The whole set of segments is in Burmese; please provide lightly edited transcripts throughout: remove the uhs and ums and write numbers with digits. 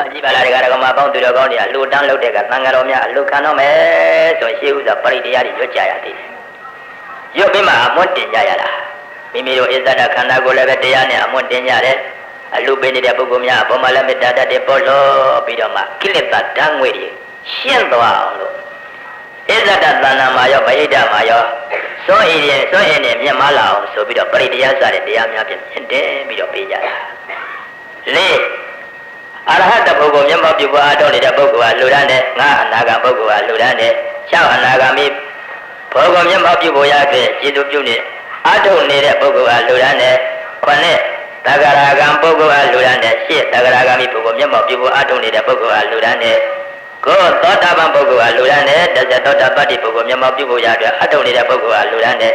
ကြည့်ပါလားဒီကမှာပေါင်းသူတော်ကောင်းတွေအလူတန်းလုပ်တဲ့ကသံဃာတော်များအလူခံတော့မယ်ဆိုရှေးဥစွာပရိတရားတွေရွတ်ကြရသေးတယ်ရွတ်ပြီးမှအမွတ်တင်ကြရတာမိမိတို့အစ္ဆဒခန္ဓာကိုယ်လည်းပဲတရားနဲ့အမွတ်တင်ကြတယ်အလူပေးနေတဲ့ပုဂ္ဂိုလ်များအပေါ်မှာလည်းမေတ္တာတတ်တဲ့ပေါ်လို့ပြီးတော့မှကိလေသာဓာတ်ငွေတွေရှင်းသွားအောင်လို့အစ္ဆဒသဏ္ဍာန်မှာရောဗဟိတမှာရောစွန့်အင်းနဲ့မြတ်မလာအောင်ဆိုပြီးတော့ပရိတရားစတဲ့တရားများပြင်တယ်ပြီးတော့ပေးကြတာလေးအရဟတပုဂ္ဂိုလ်မျက်မှောက်ပြုပွားတော်နေတဲ့ပုဂ္ဂိုလ်ဟာလူရမ်းတဲ့ငါအနာဂတ်ပုဂ္ဂိုလ်ဟာလူရမ်းတဲ့၆အနာဂတ်မိပုဂ္ဂိုလ်မျက်မှောက်ပြုပေါ်ရတဲ့ကျေသူပြုနေအထုတ်နေတဲ့ပုဂ္ဂိုလ်ဟာလူရမ်းတဲ့ခொနဲ့သဂရဂံပုဂ္ဂိုလ်ဟာလူရမ်းတဲ့ရှစ်သဂရဂံမိပုဂ္ဂိုလ်မျက်မှောက်ပြုပေါ်အထုတ်နေတဲ့ပုဂ္ဂိုလ်ဟာလူရမ်းတဲ့ကိုသောတာပန်ပုဂ္ဂိုလ်ဟာလူရမ်းတဲ့တစ္ဆသောတာပတ္တိပုဂ္ဂိုလ်မျက်မှောက်ပြုပေါ်ရတဲ့အထုတ်နေတဲ့ပုဂ္ဂိုလ်ဟာလူရမ်းတဲ့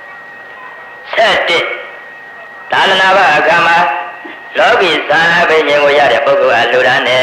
7သာလနာဘအခါမှာလောကီသာအဘိညာဉ်ကိုရတဲ့ပုဂ္ဂိုလ်ဟာလူရမ်းတဲ့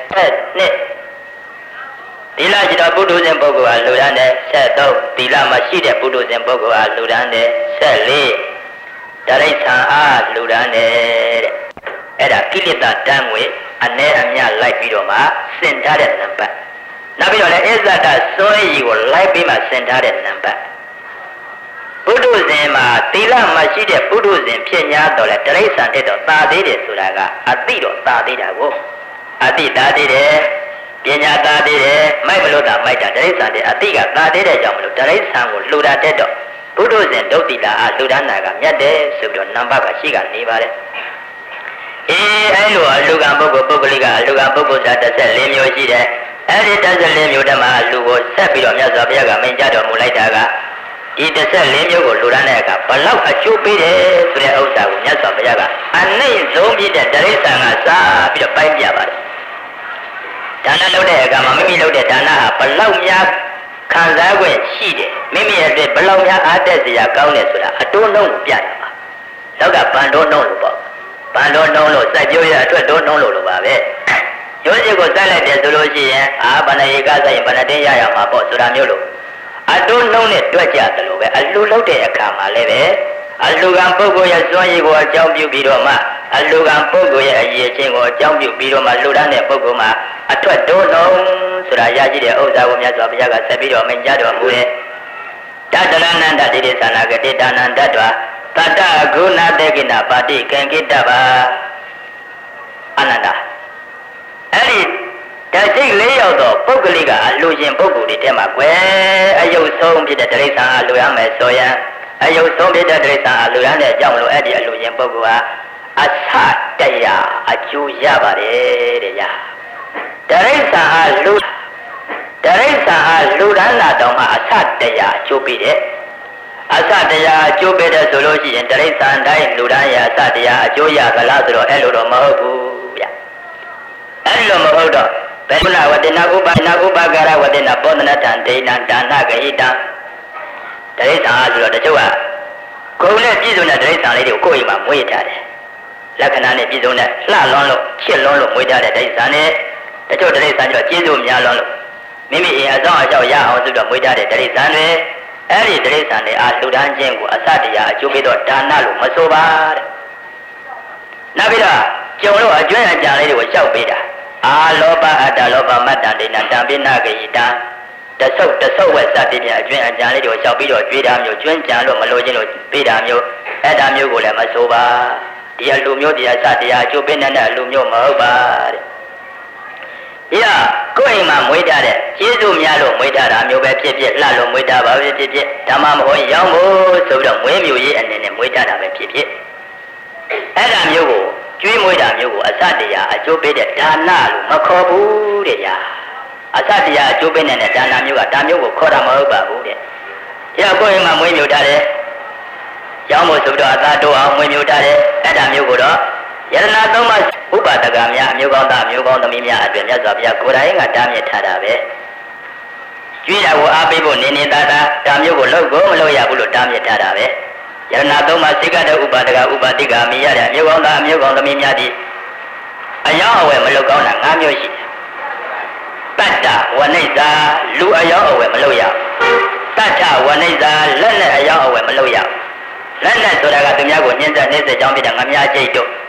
7သီလရှိသောပုထုဇဉ်ပုဂ္ဂိုလ်ဟာလူရမ်းတဲ့73သီလမရှိတဲ့ပုထုဇဉ်ပုဂ္ဂိုလ်ဟာလူရမ်းတဲ့74တရိစ္ဆာန်အားလူရမ်းတဲ့အဲ့ဒါကိလေသာတန်းငွေအ ਨੇ အမြလိုက်ပြီးတော့မှစင်ထားတဲ့နံပါတ်နောက်ပြီးတော့လည်းအစ္ဆဒစွဲရည်ကိုလိုက်ပြီးမှစင်ထားတဲ့နံပါတ်ပုထုဇဉ်မှာသီလမရှိတဲ့ပုထုဇဉ်ဖြစ်냐တော့လေတရိစ္ဆာန်တဲ့တော့သာသေးတယ်ဆိုတာကအတိတော့သာသေးတာကိုအတိသာသေးတယ်ပညာသာသေးတယ်မိုက်မလို့သာမိုက်တာတရိစ္ဆာန်တဲ့အတိကသာသေးတဲ့ကြောင့်မလို့တရိစ္ဆာန်ကိုလှူတာတဲ့တော့ပုထုဇဉ်ဒုတိလာအားလှူဒါန်းတာကမြတ်တယ်ဆိုပြီးတော့နံပါတ်ကရှိကနေပါတယ်အဲ့လိုအလူကံပုဂ္ဂိုလ်ပုဂ္ဂလိကအလူကံပုဂ္ဂိုလ်သာ14မျိုးရှိတယ်အဲ့ဒီ14မျိုးတည်းမှာအလူကိုဆက်ပြီးတော့မြတ်စွာဘုရားကမိန့်ကြားတော်မူလိုက်တာကဒီ14မျိုးကိုလူရမ်းတဲ့အခါဘလောက်အကျိုးပေးတယ်ဆိုတဲ့ဥစ္စာကိုမြတ်စွာဘုရားကအနှိမ့်ဆုံးပြတဲ့တရိစ္ဆာန်ကစားပြီးတော့ပိုင်းပြပါတယ်ဒါနလုပ်တဲ့အခါမှာမိမိလုပ်တဲ့ဒါနဟာဘလောက်များခံစား권ရှိတယ်မိမိရဲ့အတွက်ဘလောက်များအားတက်စရာကောင်းတယ်ဆိုတာအတိုးနှုံးကိုပြတာပါနောက်ကဘန်တိုးနှုံးလို့ပေါ့ဘန်တိုးနှုံးလို့စက်ကြိုးရအတွက်တိုးနှုံးလို့ပါပဲရိုးစစ်ကိုစက်လိုက်တယ်ဆိုလို့ရှိရင်ဘဏ္ဍဧကဆိုင်ဘဏ္ဍတင်းရရမှာပေါ့ဆိုတာမျိုးလို့အတိုးနှုံးနဲ့တွက်ကြတယ်လို့ပဲအလူလုပ်တဲ့အခါမှာလည်းပဲအလူကံပုဂ္ဂိုလ်ရဲ့စွမ်းရည်ကိုအကြောင်းပြုပြီးတော့မှအလူကံပုဂ္ဂိုလ်ရဲ့အရေးချင်းကိုအကြောင်းပြုပြီးတော့မှလူရမ်းတဲ့ပုဂ္ဂိုလ်မှာအထွက်တိုးနှုံးဆိုတာရရှိတဲ့ဥစ္စာကိုမြတ်စွာဘုရားကဆက်ပြီးတော့မိန့်ကြားတော်မူတဲ့တတရဏန္တတိတိသနာကတိဒါနန္တတ္တဝတတ္တဂုဏတေကိနပါတိကံကိတ္တပါအနန္တအဲ့ဒီဓာတ်စိတ်၄ယောက်တော့ပုဂ္ဂလိကအလူရှင်ပုဂ္ဂိုလ်တွေထဲမှာကွယ်အယုတ်ဆုံးဖြစ်တဲ့တရိစ္ဆာန်အလူရမယ်ဆိုရင်အယုတ်ဆုံးဖြစ်တဲ့တရိစ္ဆာန်အလူရတဲ့အကြောင်းလို့အဲ့ဒီအလူရှင်ပုဂ္ဂိုလ်ဟာအဆတရားအကျိုးရပါတယ်တဲ့ညာတရိစ္ဆာန်အလူတရိစ္ဆာန်အလူရမ်းလာတော့မှအဆတရားအကျိုးပေးတယ်အဆတရားအကျိုးပေးတယ်ဆိုလို့ရှိရင်တရိစ္ဆာန်တိုင်းလူရမ်းရအဆတရားအကျိုးရကလားဆိုတော့အဲ့လိုတော့မဟုတ်ဘူးဗျအဲ့လိုမဟုတ်တော့ဘေကုဏဝတိနာဥပနာဥပကာရဝတိနာပောဒနာတံဒိဏဒါနဂဟိတံတရိစ္ဆာန်ဆိုတော့တချို့ကကိုယ်နဲ့ပြည့်စုံတဲ့တရိစ္ဆာန်လေးတွေကိုကိုယ်အိမ်မှာမွေးထားတယ်လက္ခဏာနဲ့ပြည့်စုံတဲ့လှလွန်းလို့ချစ်လွန်းလို့မွေးထားတဲ့တရိစ္ဆာန်နဲ့တချို့တရိစ္ဆာန်ကျတော့ကျေးဇူးများလွန်းလို့မိမိအိမ်အဆောင်အကြောက်ရအောင်ဆိုတော့မွေးထားတဲ့တရိစ္ဆာန်တွေအဲ့ဒီတရိစ္ဆာန်တွေအားလှူဒန်းခြင်းကိုအစတရားအကျိုးပေးတော့ဒါနလို့မဆိုပါတဲ့နောက်ပြီးတော့ကျုံလို့အကျွမ်းအကြံလေးတွေကိုလျှောက်ပေးတာအာလောဘအတ္တလောဘမတ္တဒိဏတံပိနာဂယိတံတဆုပ်ဝက်စသည်ဖြင့်အကျွမ်းအကြံလေးတွေကိုလျှောက်ပြီးတော့ကြွေးတာမျိုးကျွမ်းကြံလို့မလိုခြင်းလို့ပေးတာမျိုးအဲ့ဒါမျိုးကိုလည်းမဆိုပါဒီအလူမျိုးဒီအစတရားအကျိုးပေးတဲ့အလူမျိုးမဟုတ်ပါတဲ့ဒီကကိုယ်အိမ်မှာမွေးထားတဲ့ကျေးဇူးများလို့မွေးထားတာမျိုးပဲဖြစ်ဖြစ်လှလို့မွေးထားပါပဲဖြစ်ဖြစ်ဓမ္မမဟုတ်ရောင်းဖို့ဆိုပြီးတော့မွေးမျိုးရေးအနေနဲ့မွေးထားတာပဲဖြစ်ဖြစ်အဲ့ဒါမျိုးကိုကျွေးမွေးတာမျိုးကိုအစတရားအကျိုးပေးတဲ့ဒါနလို့မခေါ်ဘူးတဲ့ညာအစတရားအကျိုးပေးနေတဲ့ဒါနမျိုးကဒါမျိုးကိုခေါ်တာမဟုတ်ပါဘူးတဲ့ဒီကကိုယ်အိမ်မှာမွေးမျိုးထားတဲ့ရောင်းဖို့ဆိုပြီးတော့အသာတိုးအောင်မွေးမျိုးထားတဲ့အဲ့ဒါမျိုးကိုတော့ယရဏသုံးပါးဥပါဒကများအမျိုးကောင်းသားအမျိုးကောင်းသမီးများအတွက်မြတ်စွာဘုရားကိုယ်တိုင်ကတားမြစ်ထားတာပဲကျွေးတာကိုအားပေးဖို့နေနေသားသားဒါမျိုးကိုလုပ်ကိုမလုပ်ရဘူးလို့တားမြစ်ထားတာပဲယရဏသုံးပါးစိကတဲ့ဥပါဒကဥပါတိကမိရတဲ့အမျိုးကောင်းသားအမျိုးကောင်းသမီးများဒီအယောင်အဝယ်မလုပ်ကောင်းတာ၅မျိုးရှိတယ်တတ္တဝနိစ္စလူအယောင်အဝယ်မလုပ်ရတတ္ထဝနိစ္စလက်နဲ့အယောင်အဝယ်မလုပ်ရလက်နဲ့ဆိုတာကသူများကိုညှင်းဆက်နေစေကြောင်းပြတဲ့ငါများကြိတ်တို့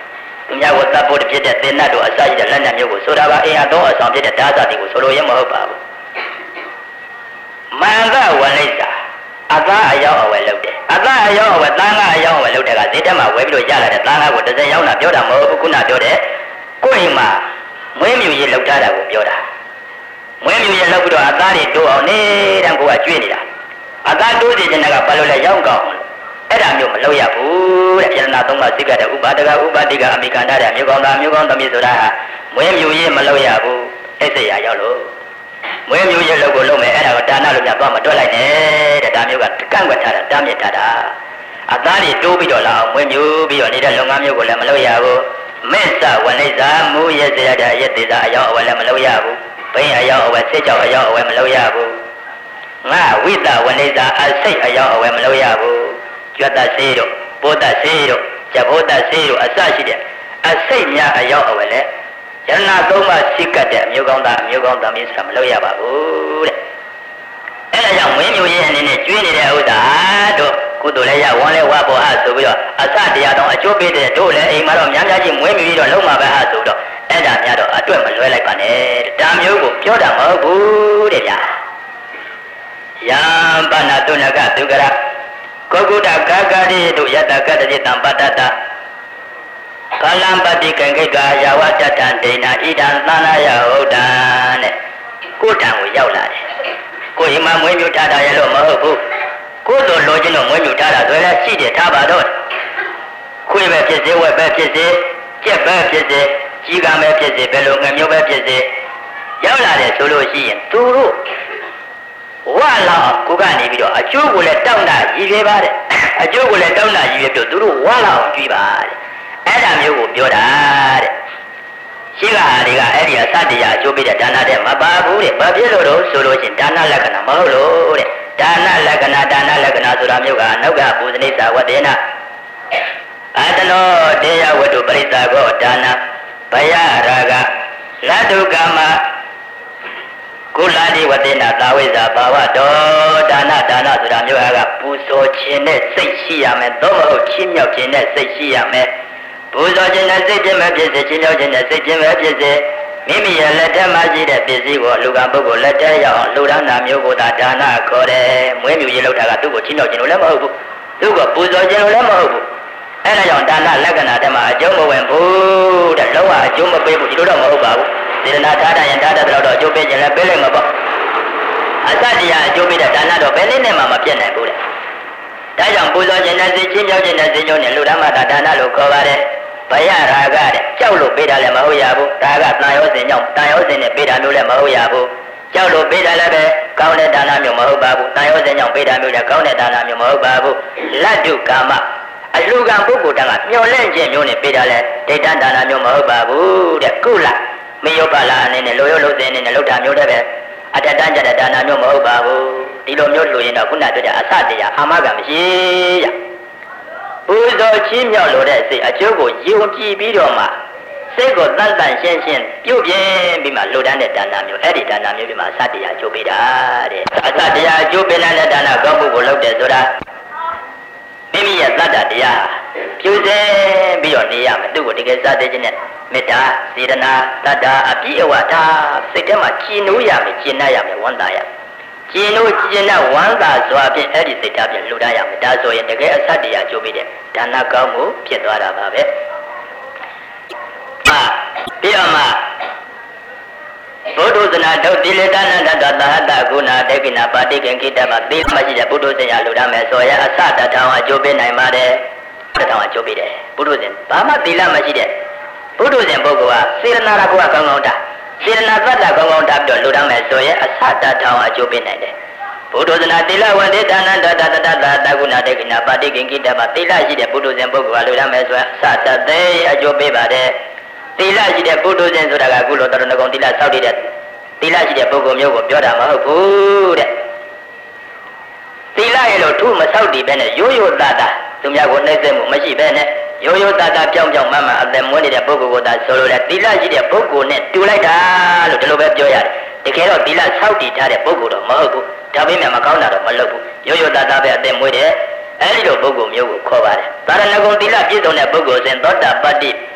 သူများကိုတပ်ဖို့ဖြစ်တဲ့သင်္နတ်တို့အစရှိတဲ့လက်နက်မျိုးကိုဆိုတာကအင်အားသုံးအဆောင်ဖြစ်တဲ့ဓာတ်စာတွေကိုဆိုလိုရင်းမဟုတ်ပါဘူးမန္တဝလိစ္ဆာအသားအယောင်အဝယ်လုပ်တယ်အသားအယောင်အဝယ်တန်းကအယောင်အဝယ်လုပ်တဲ့ကဈေးတက်မှာဝယ်ပြီးတော့ရလာတဲ့တန်းကားကိုတစ်စက်ရောက်တာပြောတာမဟုတ်ဘူးခုနပြောတဲ့ကိုယ်အိမ်မှာမွေးမြူရေးလုပ်ထားတာကိုပြောတာမွေးမြူရေးလုပ်ပြီးတော့အသားတွေတိုးအောင်နေတဲ့ကိုကကျွေးနေတာအသားတိုးစီတဲ့ကဘာလို့လဲရောက်ကောင်းအဲ့ဒါမျိုးမလုပ်ရဘူးတဲ့ယန္နာသုံးပါးစိတ်ကတဲ့ဥပါဒကဥပါတိကအမိကန္တတဲ့မြို့ကောင်းသားမြို့ကောင်းသမီးဆိုတာဟာမွေးမြူရေးမလုပ်ရဘူးအဲ့စိတ်ရရောက်လို့မွေးမြူရေးလုပ်ကိုလုပ်မယ်အဲ့ဒါကိုဒါနလို့များတော့မတွက်လိုက်နဲ့တဲ့ဒါမျိုးကကန့်ကွက်ထားတာတားမြစ်ထားတာအသားတွေတိုးပြီးတော့လာအောင်မွေးမြူပြီးတော့နေတဲ့လုပ်ငန်းမျိုးကိုလည်းမလုပ်ရဘူးမစ္ဆဝနိဇာမူရဲ့စရတဲ့အယက်သေးတာအယောင်အဝယ်လည်းမလုပ်ရဘူးဘိန်းအယောင်အဝယ်စိတ်ကြောက်အယောင်အဝယ်မလုပ်ရဘူးငါဝိတဝနိဇာအစိတ်အယောင်အဝယ်မလုပ်ရဘူးကျွတ်တဆေးတို့ပိုးတဆေးတို့ကြဘိုးတဆေးတို့အစရှိတဲ့အစိတ်များအယောင်အဝယ်လည်းယန္နာသုံးပါးစိတ်ကတဲ့အမျိုးကောင်းသားအမျိုးကောင်းသမီးဆိုတာမလုပ်ရပါဘူးတဲ့အဲ့ဒါကြောင့်ဝင်းမျိုးရဲ့အနေနဲ့ကျွေးနေတဲ့ဥစ္စာတို့ကုသိုလ်လည်းရဝမ်းလည်းဝါပေါ်အားဆိုပြီးတော့အစတရားတော်အကျိုးပေးတဲ့တို့လည်းအိမ်မှာတော့များများကြီးမွေးမြူပြီးတော့လုံးမှာပဲအားဆိုတော့အဲ့ဒါများတော့အတွက်မလွဲလိုက်ပါနဲ့ဒါမျိုးကိုပြောတာမဟုတ်ဘူးတဲ့ဗျာယံပနာတုဏကဒုက္ခရကောကုတ္တကာကာရိတို့ယတကတ္တိတံပတ္တတကာလံပတိကံခိကာယာဝတ္တံဒိဏဣဒံသနာယဟုတ်တံတဲ့ကိုယ်တံကိုရောက်လာတယ်ကိုယ်အိမ်မှာမွေးမြူထားတာရဲ့လို့မဟုတ်ဘူးကိုယ်တို့လိုချင်တော့မွေးမြူထားတာဆိုလည်းရှိတယ်ထားပါတော့ခွေးပဲဖြစ်စေဝက်ပဲဖြစ်စေကြက်ပဲဖြစ်စေကြီးကံပဲဖြစ်စေဘယ်လိုငမျိုးပဲဖြစ်စေရောက်လာတယ်ဆိုလို့ရှိရင်သူတို့ဝါလာကိုကနေပြီးတော့အကျိုးကိုလည်းတောင်းတာရည်ရွယ်ပါတယ်အကျိုးကိုလည်းတောင်းတာရည်ရွယ်ပြီးတော့သူတို့ဝါလာအောင်ကြွေးပါတယ်အဲ့ဒါမျိုးကိုပြောတာတဲ့ရှိကဟာတွေကအဲ့ဒီအစတရားအကျိုးပေးတဲ့ဒါနတဲ့မပါဘူးတဲ့ဘာဖြစ်လို့တော့ဆိုလို့ရှိရင်ဒါနလက္ခဏာမဟုတ်လို့တဲ့ဒါနလက္ခဏာဆိုတာမျိုးကအနောက်ကပူဇနိစာဝတ္တေနအတနောတေယဝတ္တုပရိစ္ဆာကောဒါနဘယရာဂလတ္တုကမကုလာတိဝတ္တေနသာဝိဇာဘာဝတောဒါနဆိုတာမျိုးကပူဇော်ခြင်းနဲ့စိတ်ရှိရမယ်သို့မဟုတ်ချင်းမြောက်ခြင်းနဲ့စိတ်ရှိရမယ်ပူဇော်ခြင်းနဲ့စိတ်ခြင်းပဲဖြစ်စေချင်းမြောက်ခြင်းနဲ့စိတ်ခြင်းပဲဖြစ်စေမိမိရဲ့လက်ထက်မှာရှိတဲ့ပစ္စည်းကိုလူကပုဂ္ဂိုလ်လက်ထက်ရောက်အောင်လူဒန်းတာမျိုးကိုဒါနခေါ်တယ်မွေးမြူရေးလုပ်တာကသူ့ကိုချင်းမြောက်ခြင်းလို့လည်းမဟုတ်ဘူးသူ့ကိုပူဇော်ခြင်းလို့လည်းမဟုတ်ဘူးအဲ့ဒါကြောင့်ဒါနလက္ခဏာတည်းမှာအကျုံးမဝင်ဘူးတဲ့လောကအကျုံးမပေးဘူးဒီလိုတော့မဟုတ်ပါဘူးစေတနာထားတဲ့ရင်ထားတဲ့တော့အကျိုးပေးခြင်းလည်းပေးလိုက်မှာပေါ့အစတရားအကျိုးပေးတဲ့ဒါနတော့ဘယ်နည်းနဲ့မှမပြတ်နိုင်ဘူးတဲ့ဒါကြောင့်ပူဇော်ခြင်းနဲ့စိတ်ချင်းမြောက်ခြင်းနဲ့စိတ်ညုံနဲ့လူဓမ္မဒါနလို့ခေါ်ပါတယ်ဘယရာဂတဲ့ကြောက်လို့ပေးတာလည်းမဟုတ်ရဘူးဒါကတန်ရောစင်ကြောင့်တန်ရောစင်နဲ့ပေးတာမျိုးလည်းမဟုတ်ရဘူးကြောက်လို့ပေးတာလည်းပဲကောင်းတဲ့ဒါနမျိုးမဟုတ်ပါဘူးတန်ရောစင်ကြောင့်ပေးတာမျိုးလည်းကောင်းတဲ့ဒါနမျိုးမဟုတ်ပါဘူးလတ္တုကာမအလူကံပုဂ္ဂိုလ်တန်းကမျောလင့်ခြင်းမျိုးနဲ့ပေးတာလဲဒိဋ္ဌဒါနမျိုးမဟုတ်ပါဘူးတဲ့ကုလမယောပါလာအနေနဲ့လိုရိုးလို့စင်းနေနဲ့လောက်တာမျိုးတည်းပဲအတ္တတန်းကြတဲ့ဒါနမျိုးမဟုတ်ပါဘူးဒီလိုမျိုးလိုရင်တော့ခုနပြောတဲ့အစတရားအာမကမရှိရပူဇော်ချင်းမြောက်လို့တဲ့စိတ်အကျိုးကိုယုံကြည်ပြီးတော့မှစိတ်ကိုတန်တန်ရှင်းရှင်းပြုတ်ပြင်းပြီးမှလိုတန်းတဲ့ဒါနမျိုးအဲ့ဒီဒါနမျိုးဒီမှာအစတရားအကျိုးပေးတာတဲ့အစတရားအကျိုးပေးတဲ့ဒါနကောင်းမှုကိုလုပ်တယ်ဆိုတာမိမိရဲ့သတ္တတရားပြုစဲပြီးတော့နေရမယ်သူ့ကိုတကယ်စတဲ့ခြင်းနဲ့မေတ္တာစေတနာတတ္တာအပြည့်အဝထားစိတ်ထဲမှာကြည်နိုးရမယ်ကျင့်ရမယ်ဝမ်းသာရမယ်ကျင့်လို့ကျင့်တဲ့ဝမ်းသာစွာဖြင့်အဲ့ဒီစိတ်ဓာတ်ဖြင့်လှူဒါန်းရမယ်ဒါဆိုရင်တကယ်အစတရားကျိုးပြီးတဲ့ဒါနကောင်းမှုဖြစ်သွားတာပါပဲပြီးတော့မှဘုဒ္ဓဇနာဒုတိလေတနန္တတသဟတဂုဏတေကိနာပါတိကံခိတမသိမရှိတဲ့ဘုဒ္ဓဇင်ရလှူဒါန်းမယ်ဆိုရင်အစတထောင်အကျိုးပေးနိုင်ပါတယ်တထောင်အကျိုးပေးတယ်ဘုဒ္ဓဇင်ဘာမှသီလမရှိတဲ့ဘုဒ္ဓဇင်ပုဂ္ဂိုလ်ကစေရနာရကုကကောင်းကောင်းတာစေရနာသတ္တကောင်းကောင်းတာပြီးတော့လှူဒါန်းမယ်ဆိုရင်အစတထောင်အကျိုးပေးနိုင်တယ်ဘုဒ္ဓဇနာသီလဝန္တေတနန္တတသတသဂုဏတေကိနာပါတိကံခိတမသီလရှိတဲ့ဘုဒ္ဓဇင်ပုဂ္ဂိုလ်ကလှူဒါန်းမယ်ဆိုရင်အစတသေးအကျိုးပေးပါတယ်သီလရှိတဲ့ပုထုဇဉ်ဆိုတာကအခုလိုတရဏဂုံသီလစောက်တည်တဲ့သီလရှိတဲ့ပုဂ္ဂိုလ်မျိုးကိုပြောတာမဟုတ်ဘူးတဲ့သီလရဲ့လို့ထုမစောက်တည်ပဲနဲ့ရိုးရိုးသားသားသူများကိုနှိမ့်ဆက်မှုမရှိပဲနဲ့ရိုးရိုးသားသားပြောင်းပြောင်းမမအသက်မွေးနေတဲ့ပုဂ္ဂိုလ်ကိုသာဆိုလိုတဲ့သီလရှိတဲ့ပုဂ္ဂိုလ်နဲ့တူလိုက်တာလို့ဒီလိုပဲပြောရတယ်တကယ်တော့သီလစောက်တည်ထားတဲ့ပုဂ္ဂိုလ်တော့မဟုတ်ဘူးဒါပေမဲ့မကောင်းတာတော့မလုပ်ဘူးရိုးရိုးသားသားပဲအသက်မွေးတဲ့အဲဒီလိုပုဂ္ဂိုလ်မျိုးကိုခေါ်ပါတယ်သာရဏဂုံသီလပြည့်စုံတဲ့ပုဂ္ဂိုလ်စဉ်သောတာပတ္တိ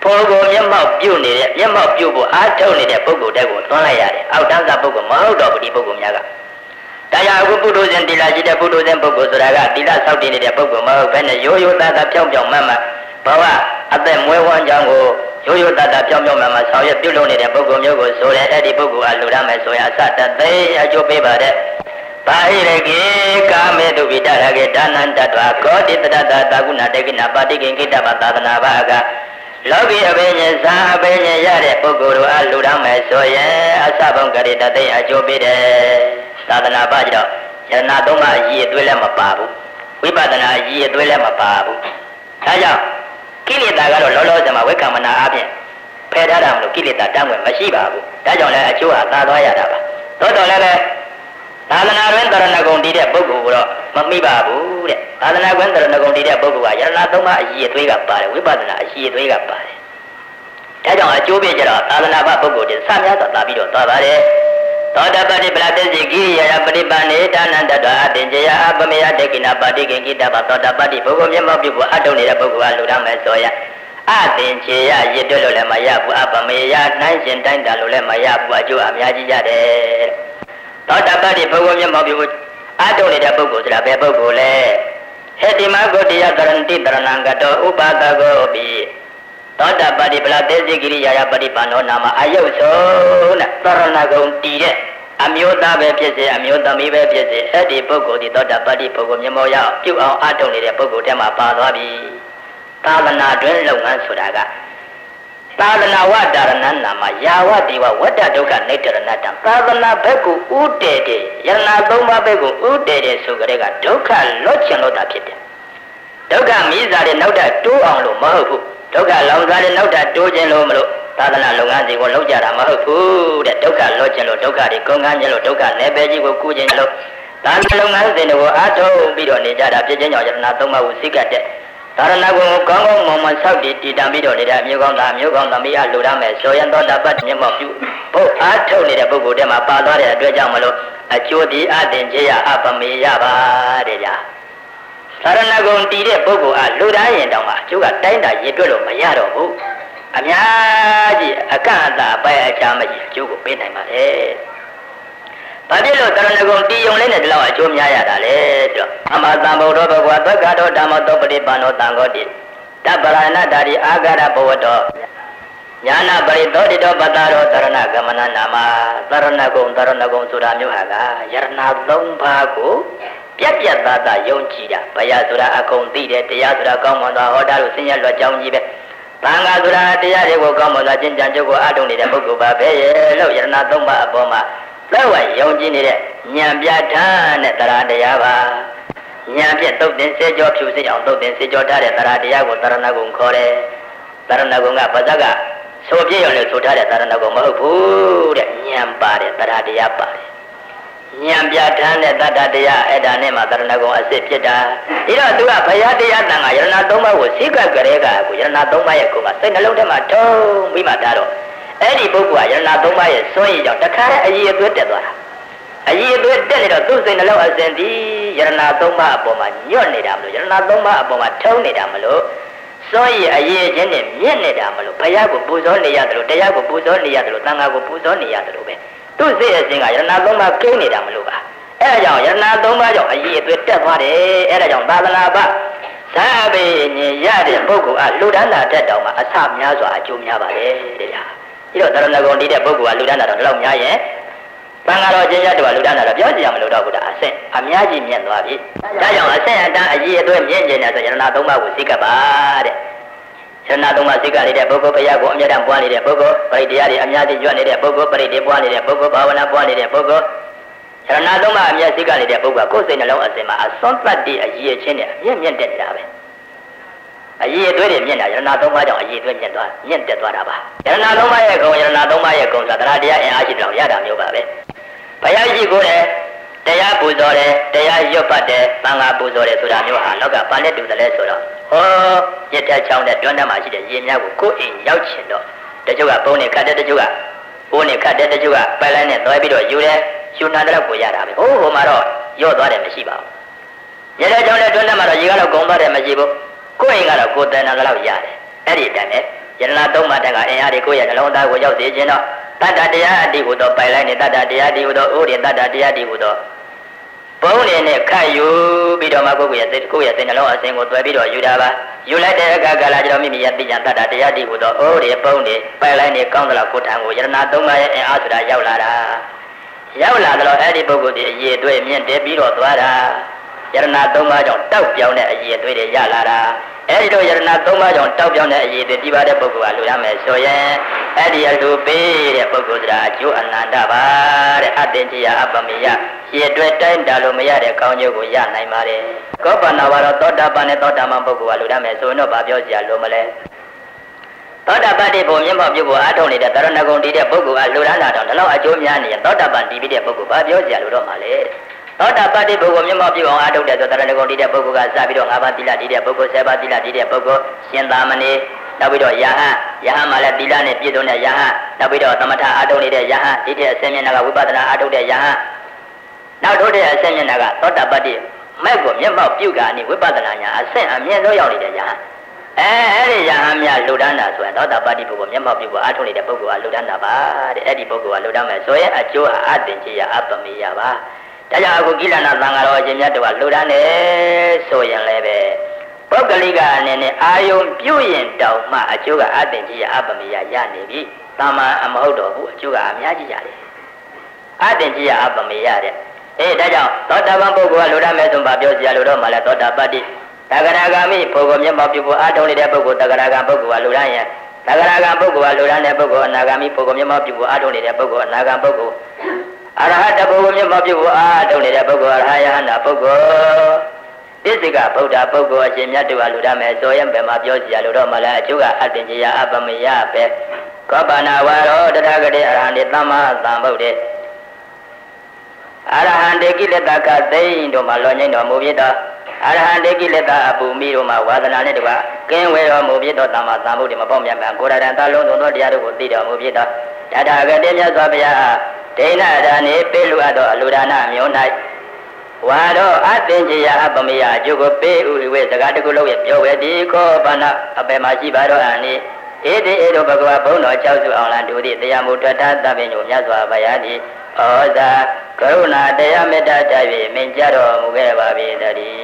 ဖို့ကိုမျက်မှောက်ပြုတ်နေတဲ့မျက်မှောက်ပြုတ်ဖို့အားထုတ်နေတဲ့ပုဂ္ဂိုလ်တက်ကိုသွန်းလိုက်ရတယ်အောက်တန်းစာပုဂ္ဂိုလ်မဟုတ်တော့ဘူးဒီပုဂ္ဂိုလ်များကတရားအခုပုထုဇဉ်တိလာရှိတဲ့ပုထုဇဉ်ပုဂ္ဂိုလ်ဆိုတာကတိလာဆောက်တည်နေတဲ့ပုဂ္ဂိုလ်မဟုတ်ဘဲနဲ့ရိုးရိုးသားသားပြောင်းပြောင်းမှန်မှန်ဘဝအသက်မွေးဝမ်းကြောင်းကိုရိုးရိုးသားသားပြောင်းပြောင်းမှန်မှန်ဆောင်ရွက်ပြုလုပ်နေတဲ့ပုဂ္ဂိုလ်မျိုးကိုဆိုရဲအဲ့ဒီပုဂ္ဂိုလ်အားလူရမယ်ဆိုရင်အစတသိအကျိုးပေးပါတဲ့ဘာဟိရကေကာမေတုဝိတရကေဒါနန္တတဝကောတိတတတာသာကုဏတေကိနာပါတိကိကိတပသာသနာဘာကလောကီအဘိညာဉ်သာအဘိညာဉ်ရတဲ့ပုဂ္ဂိုလ်တို့အားလူရမယ်ဆိုရင်အစဘုံကရိတသိအကျိုးပေးတယ်သာသနာဘာကြောင့်ယရဏသုံးပါးအရေးအသွေးလည်းမပါဘူးဝိပဿနာအရေးအသွေးလည်းမပါဘူးဒါကြောင့်ကိလေသာကတော့လောလောဆယ်မှာဝိကမ္မနာအပြင်ဖယ်ထားတာမလို့ကိလေသာတန်းဝင်မရှိပါဘူးဒါကြောင့်လည်းအကျိုးဟာသာသွားရတာပါသို့တော်လည်းပဲသာသနာ့တွင်တရဏဂုံတည်တဲ့ပုဂ္ဂိုလ်ကတော့မမိပါဘူးတဲ့သာသနာ့တွင်တရဏဂုံတည်တဲ့ပုဂ္ဂိုလ်ကယရဏသုံးပါးအရေးအသွေးကပါတယ်ဝိပဿနာအရေးအသွေးကပါတယ်ဒါကြောင့်အကျိုးပေးကြတော့သာသနာ့ဘပုဂ္ဂိုလ်တွေစများစွာသာပြီးတော့သွားပါတယ်သောတပတိပလတ္တစီကိယယပရိပန္နေဒါနန္တတအတင်ကြယအပမေယတေကိနာပါတိကိကိတပသောတပတိပုဂ္ဂိုလ်မျက်မှောက်ပြုဖို့အထုတ်နေတဲ့ပုဂ္ဂိုလ်ကလူရမယ်ဆိုရအတင်ကြယရစ်တွလို့လည်းမရဘူးအပမေယနိုင်ရှင်တိုင်းတာလို့လည်းမရဘူးအကျိုးအများကြီးရတယ်သောတပတိပုဂ္ဂိုလ်မျက်မှောက်ပြုဖို့အထုတ်နေတဲ့ပုဂ္ဂိုလ်ဆိုတာဘယ်ပုဂ္ဂိုလ်လဲဟေတိမဂုတိယတရဏတိတရဏံကတောဥပါဒကောပိသောတပတိပလသေစိကိရိယာယပရိပန္နောနာမအယုတ်ဆုံးနဲ့သရဏဂုံတည်တဲ့အမျိုးသားပဲဖြစ်စေအမျိုးသမီးပဲဖြစ်စေအဲ့ဒီပုဂ္ဂိုလ်ဒီသောတပတိပုဂ္ဂိုလ်မျက်မှောက်ရအောင်ပြုအောင်အားထုတ်နေတဲ့ပုဂ္ဂိုလ်ထဲမှာပါသွားပြီသာသနာတွင်လုပ်ငန်းဆိုတာကသာသနာဝတ္တရဏနာမယာဝတိဝဝတ္တဒုက္ခနိတ္တရဏတံသာသနာဘက်ကိုဥတည်တယ်ယရဏသုံးပါးဘက်ကိုဥတည်တယ်ဆိုကြတဲ့ကဒုက္ခလွတ်ချင်လို့တာဖြစ်တယ်ဒုက္ခမိစားတဲ့နောက်ထပ်တိုးအောင်လို့မဟုတ်ဘူးဒုက္ခလောင်စားတဲ့နောက်ထပ်တိုးခြင်းလို့မလို့သာသနာလုပ်ငန်းစီကိုလုပ်ကြတာမဟုတ်ဘူးတဲ့ဒုက္ခလွတ်ခြင်းလို့ဒုက္ခတွေကုန်ကန်းခြင်းလို့ဒုက္ခနယ်ပယ်ကြီးကိုကူးခြင်းလို့သာသနာလုပ်ငန်းစဉ်တွေကိုအားထုတ်ပြီးတော့နေကြတာဖြစ်ခြင်းကြောင့်ယတနာသုံးပါးကိုစိတ်ကတဲ့သာသနာကိုကောင်းကောင်းမွန်မွန်ဆောက်တည်တည်တံပြီးတော့နေတဲ့အမျိုးကောင်းသားမျိုးကောင်းသမီးအားလူရမယ်ဆိုရင်သောတာပတ္တိမျက်မှောက်ပြုဖို့အားထုတ်နေတဲ့ပုဂ္ဂိုလ်တွေမှာပါသွားတဲ့အတွက်ကြောင့်မလို့အကျိုးဒီအတင်ခြင်းရအပမေယပါတဲ့ဗျာသာရဏဂုံတည်တဲ့ပုဂ္ဂိုလ်အားလူတိုင်းရင်တောင်မှအကျိုးကတိုင်းတာရည်တွက်လို့မရတော့ဘူးအများကြီးအကန့်အသတ်ပဲအချာမရှိအကျိုးကိုပေးနိုင်ပါလေ။ဘာဖြစ်လို့သရဏဂုံတည်ုံလေးနဲ့ဒီလောက်အကျိုးများရတာလဲဆိုတော့အမသံဗုဒ္ဓဘဂဝါသက္ကတောဓမ္မတောပရိပန္နောတံဃောတိတပ္ပရဏတာရိအာဂရဘဝတောညာနာပရိသောတိတောပတ္တရောသရဏဂမနနာမသရဏဂုံဆိုတာမျိုးဟာကယရဏသုံးပါးကိုပြတ်ပြတ်သားသားယုံကြည်တာဘယဆိုတာအကုန်သိတယ်တရားဆိုတာကောင်းမွန်သောဟောတာလို့ဆင်းရဲလွတ်ကြောင်းကြီးပဲသံဃာဆိုတာတရားတွေကိုကောင်းမွန်စွာကျင့်ကြံကြုတ်ကိုအားထုတ်နေတဲ့ပုဂ္ဂိုလ်ပါပဲလို့ယရဏသုံးပါးအပေါ်မှာသက်ဝယုံကြည်နေတဲ့ဉာဏ်ပြဋ္ဌာန်းတဲ့တရားတရားပါဉာဏ်ဖြင့်သုတ်တင်စေကြောဖြူစေအောင်သုတ်တင်စေကြောထားတဲ့တရားတရားကိုသရဏဂုံခေါ်တယ်သရဏဂုံကဘာသာကဆိုပြည့်ရုံနဲ့ဆိုထားတဲ့သရဏဂုံမဟုတ်ဘူးတဲ့ဉာဏ်ပါတယ်တရားတရားပါတယ်ဉာဏ်ပြဋ္ဌာန်းတဲ့တတ္တတရားအဲ့ဒါနဲ့မှသရဏဂုံအစစ်ဖြစ်တာဒီတော့သူကဘုရားတရားတန်ခါယရဏသုံးပါးကိုစိတ်ကကြဲကကိုယရဏသုံးပါးရဲ့ကိုယ်ကစိတ်နှလုံးထဲမှာထုံးပြီးမှဒါတော့အဲ့ဒီပုဂ္ဂိုလ်ကယရဏသုံးပါးရဲ့စွန့်ရည်ကြောင့်တခါတည်းအည်အသွေးတက်သွားတာအည်အသွေးတက်နေတော့သူ့စိတ်နှလုံးအစဉ်ဒီယရဏသုံးပါးအပေါ်မှာညွတ်နေတာမလို့ယရဏသုံးပါးအပေါ်မှာထုံးနေတာမလို့စွန့်ရည်အည်ချင်းနဲ့မြင့်နေတာမလို့ဘုရားကိုပူဇော်နေရတယ်လို့တရားကိုပူဇော်နေရတယ်လို့သံဃာကိုပူဇော်နေရတယ်လို့ပဲသူ့စိတ်အစဉ်ကယရဏသုံးပါးကိန်းနေတာမလို့ပါအဲ့ဒါကြောင့်ယရဏသုံးပါးကြောင့်အည်အသွေးတက်သွားတယ်အဲ့ဒါကြောင့်သာသနာ့ဘဇာဘေညင်ရတဲ့ပုဂ္ဂိုလ်အလူဒန်းတာတက်တောင်မှအဆများစွာအကျိုးများပါလေတဲ့ဗျာဒီတော့သရဏဂုံတည်တဲ့ပုဂ္ဂိုလ်ကလူဒန်းတာတော့ဒီလောက်များရင်သံဃာတော်ချင်းရတူကလူဒန်းတာတော့ပြောကြရမလို့တော့ဘူးဒါအဆင့်အများကြီးမြင့်သွားပြီဒါကြောင့်အဆင့်အတန်းအည်အသွေးမြင့်ကျင်တဲ့ဆိုယရဏသုံးပါးကိုစိတ်ကပ်ပါတဲ့ယရဏသုံးပါးစိတ်ကနေတဲ့ပုဂ္ဂိုလ်ဘုရားကိုအမြဲတမ်းပွားနေတဲ့ပုဂ္ဂိုလ်ပရိတရားတွေအများကြီးကျွတ်နေတဲ့ပုဂ္ဂိုလ်ပရိတေပွားနေတဲ့ပုဂ္ဂိုလ်ဘာဝနာပွားနေတဲ့ပုဂ္ဂိုလ်ယရဏသုံးပါးအမြဲစိတ်ကနေတဲ့ပုဂ္ဂိုလ်ကိုယ်စိတ်နှလုံးအစဉ်မှာအစွန်းတတ်တဲ့အည်ချင်းနဲ့အမြင့်တက်နေတာပဲအည်အသွေးတွေမြင့်တာယရဏသုံးပါးကြောင့်အည်အသွေးမြင့်တက်သွားတာပါယရဏသုံးပါးရဲ့ဂုဏ်ယရဏသုံးပါးရဲ့ဂုဏ်ဆိုတာတရားတရားအင်အားရှိတယ်ရတာမျိုးပါပဲဘုရားရှိခိုးတယ်တရားပူဇော်တယ်တရားရွတ်ပတ်တယ်သံဃာပူဇော်တယ်ဆိုတာမျိုးဟာလောကဘာနဲ့တူတယ်လဲဆိုတော့ဟောရစ်တဲ့ချောင်းတဲ့တွန်းထဲမှာရှိတဲ့ရေများကိုကိုယ်အိမ်ရောက်ချင်တော့တချို့ကပုံနဲ့ခတ်တယ်တချို့ကအိုးနဲ့ခတ်တယ်တချို့ကပိုက်လိုင်းနဲ့တွဲပြီးတော့ယူတယ်ယူနာတဲ့ကိုရတာပဲဟိုမှာတော့ရော့သွားတယ်မရှိပါဘူးရစ်တဲ့ချောင်းတဲ့တွန်းထဲမှာတော့ရေကတော့ဂုံသွားတယ်မရှိဘူးကိုယ်အိမ်ကတော့ကိုယ်တန်တာကတော့ရတယ်အဲ့ဒီအတိုင်းပဲယယရဏသုံးပါးတကအင်အားတွေကိုရဲ့နှလုံးသားကိုရောက်စေခြင်းတော့တတ္တတရားအတ္တိဟူသောပိုင်လိုက်နေတတ္တတရားအတ္တိဟူသောဥရိတတ္တတရားအတ္တိဟူသောပုံနေနဲ့ခတ်ယူပြီးတော့မှကိုယ့်ရဲ့စိတ်နှလုံးအစဉ်ကိုတွဲပြီးတော့ယူတာပါယူလိုက်တဲ့အခါကလာကျတော့မိမိရဲ့သိဉာဏ်တတ္တတရားအတ္တိဟူသောဥရိပုံနေပိုင်လိုက်နေကောင်းသလားကိုယ်ထံကိုယရဏသုံးပါးရဲ့အင်အားဆိုတာရောက်လာတာရောက်လာတော့အဲ့ဒီပုဂ္ဂိုလ်ဒီအရေးအသွေးမြင့်တက်ပြီးတော့သွားတာယရဏသုံးပါးကြောင့်တောက်ပြောင်းတဲ့အရေးအသွေးတွေရလာတာအဲ့ဒီတော့ယရဏသုံးပါးကြောင့်တောက်ပြောင်းတဲ့အရေးအသွေးပြပါတဲ့ပုဂ္ဂိုလ်ကလူရမယ်ဆိုရင်အဲ့ဒီအလူပေးတဲ့ပုဂ္ဂိုလ်ဆိုတာအကျိုးအနန္တပါတဲ့အတ္တကြီးအပမေယရည်တွဲတိုင်းတာလို့မရတဲ့ကောင်းကျိုးကိုရနိုင်ပါတယ်ကောပနာဝါတော့သောတာပန်နဲ့သောတာမန်ပုဂ္ဂိုလ်ကလူရမယ်ဆိုရင်တော့ဗာပြောစရာလိုမလဲသောတာပတ္တိဘုံမျက်မှောက်ပြုဖို့အားထုတ်နေတဲ့တရဏဂုံတည်တဲ့ပုဂ္ဂိုလ်ကလူရတာတော့ဒီလောက်အကျိုးများနေရင်သောတာပန်တည်ပြီးတဲ့ပုဂ္ဂိုလ်ဗာပြောစရာလိုတော့မှလေသောတာပတ္တိဘုံကိုမျက်မှောက်ပြုအောင်အားထုတ်တဲ့တရဏဂုံတည်တဲ့ပုဂ္ဂိုလ်ကစပြီးတော့၅ပါးသီလတည်တဲ့ပုဂ္ဂိုလ်၁၀ပါးသီလတည်တဲ့ပုဂ္ဂိုလ်ရှင်သာမဏေနောက်ပြီးတော့ယဟန်မှာလည်းသီလနဲ့ပြည့်စုံတဲ့ယဟန်နောက်ပြီးတော့သမထအားထုတ်နေတဲ့ယဟန်ဒီတဲ့အစင်းမျက်နှာကဝိပဿနာအားထုတ်တဲ့ယဟန်နောက်ထုတ်တဲ့အစင်းမျက်နှာကသောတာပတ္တိမဲ့ကိုမျက်မှောက်ပြုကနေဝိပဿနာညာအဆင့်အမြင့်ဆုံးရောက်နေတဲ့ယဟန်အဲ့ဒီယဟန်မြလူဒန်းတာဆိုရင်သောတာပတ္တိပုဂ္ဂိုလ်မျက်မှောက်ပြုဖို့အားထုတ်နေတဲ့ပုဂ္ဂိုလ်ကလူဒန်းတာပါတဲ့အဲ့ဒီပုဂ္ဂိုလ်ကလူဒန်းမယ်ဆိုရင်အကျိုးအတ္တင်ကြီးရအပမေယပါဒါကြောင့်အခုကိလနာသံဃာတော်အရှင်မြတ်တို့ကလူဒန်းတယ်ဆိုရင်လည်းပဲပုဂ္ဂလိကအနေနဲ့အာယုံပြုရင်တောင်မှအကျိုးကအတ္တင်ကြီးရအပမေယရနေပြီတာမန်အမဟုတ်တော့ဘူးအကျိုးကအများကြီးရတယ်အတ္တင်ကြီးရအပမေယတဲ့ဒါကြောင့်သောတာပန်ပုဂ္ဂိုလ်ကလူဒန်းမယ်ဆိုမှပြောစရာလိုတော့မှလည်းသောတာပတ္တိသဂရဂာမိပုဂ္ဂိုလ်မျက်မှောက်ပြုဖို့အားထုတ်နေတဲ့ပုဂ္ဂိုလ်သဂရဂံပုဂ္ဂိုလ်ကလူရန်ရဲ့သဂရဂံပုဂ္ဂိုလ်ကလူရန်တဲ့ပုဂ္ဂိုလ်အနာဂါမိပုဂ္ဂိုလ်မျက်မှောက်ပြုဖို့အားထုတ်နေတဲ့ပုဂ္ဂိုလ်အနာဂံပုဂ္ဂိုလ်အရဟတပုဂ္ဂိုလ်မျက်မှောက်ပြုဖို့အားထုတ်နေတဲ့ပုဂ္ဂိုလ်အရဟယဟန္တာပုဂ္ဂိုလ်တိစ္ဆေကဗုဒ္ဓပုဂ္ဂိုလ်အရှင်မြတ်တို့ကလူရမယ်ဆိုရင်ဘယ်မှာပြောစရာလိုတော့မလဲအကျိုးကအတ္တကြီးယအပမေယပဲကောပနာဝါရောတထာဂတိအရဟံတိသမ္မာသမ္ဗုဒ္ဓေအရဟံတေကိလေသာကသိင်တို့မှာလောငိမ့်တော်မူဖြစ်သောအရဟံတေကိလေသာအပူမိတို့မှာဝါဒနာနဲ့တကွကင်းဝဲတော်မူဖြစ်သောသမ္မာသမ္ဗုဒ္ဓေမပေါက်မြတ်မှန်ကိုရတန်သလုံးသုံးသောတရားတို့ကိုသိတော်မူဖြစ်သောတထာဂတိမြတ်စွာဘုရားဒိဋ္ဌဒါနေပေးလူအပ်သောအလိုဒါနမျိုး၌ဝါတော့အသင်္ချယအပမေယအကျိုးကိုပေးဥဝေစကားတခုလုံးရဲ့ပြောဝဲဒီခောဘာနာအပေမှာရှိပါတော့အနိဧတိဧတောဘဂဝါဘုံတော်ကြောက်စုအောင်လန်ဒုတိတရားမူတထသဗ္ဗညုမြတ်စွာဘုရားသည်ဩဇာကရုဏာတရားမေတ္တာတ၍မင်ကြတော်မူခဲ့ပါ၏တည်း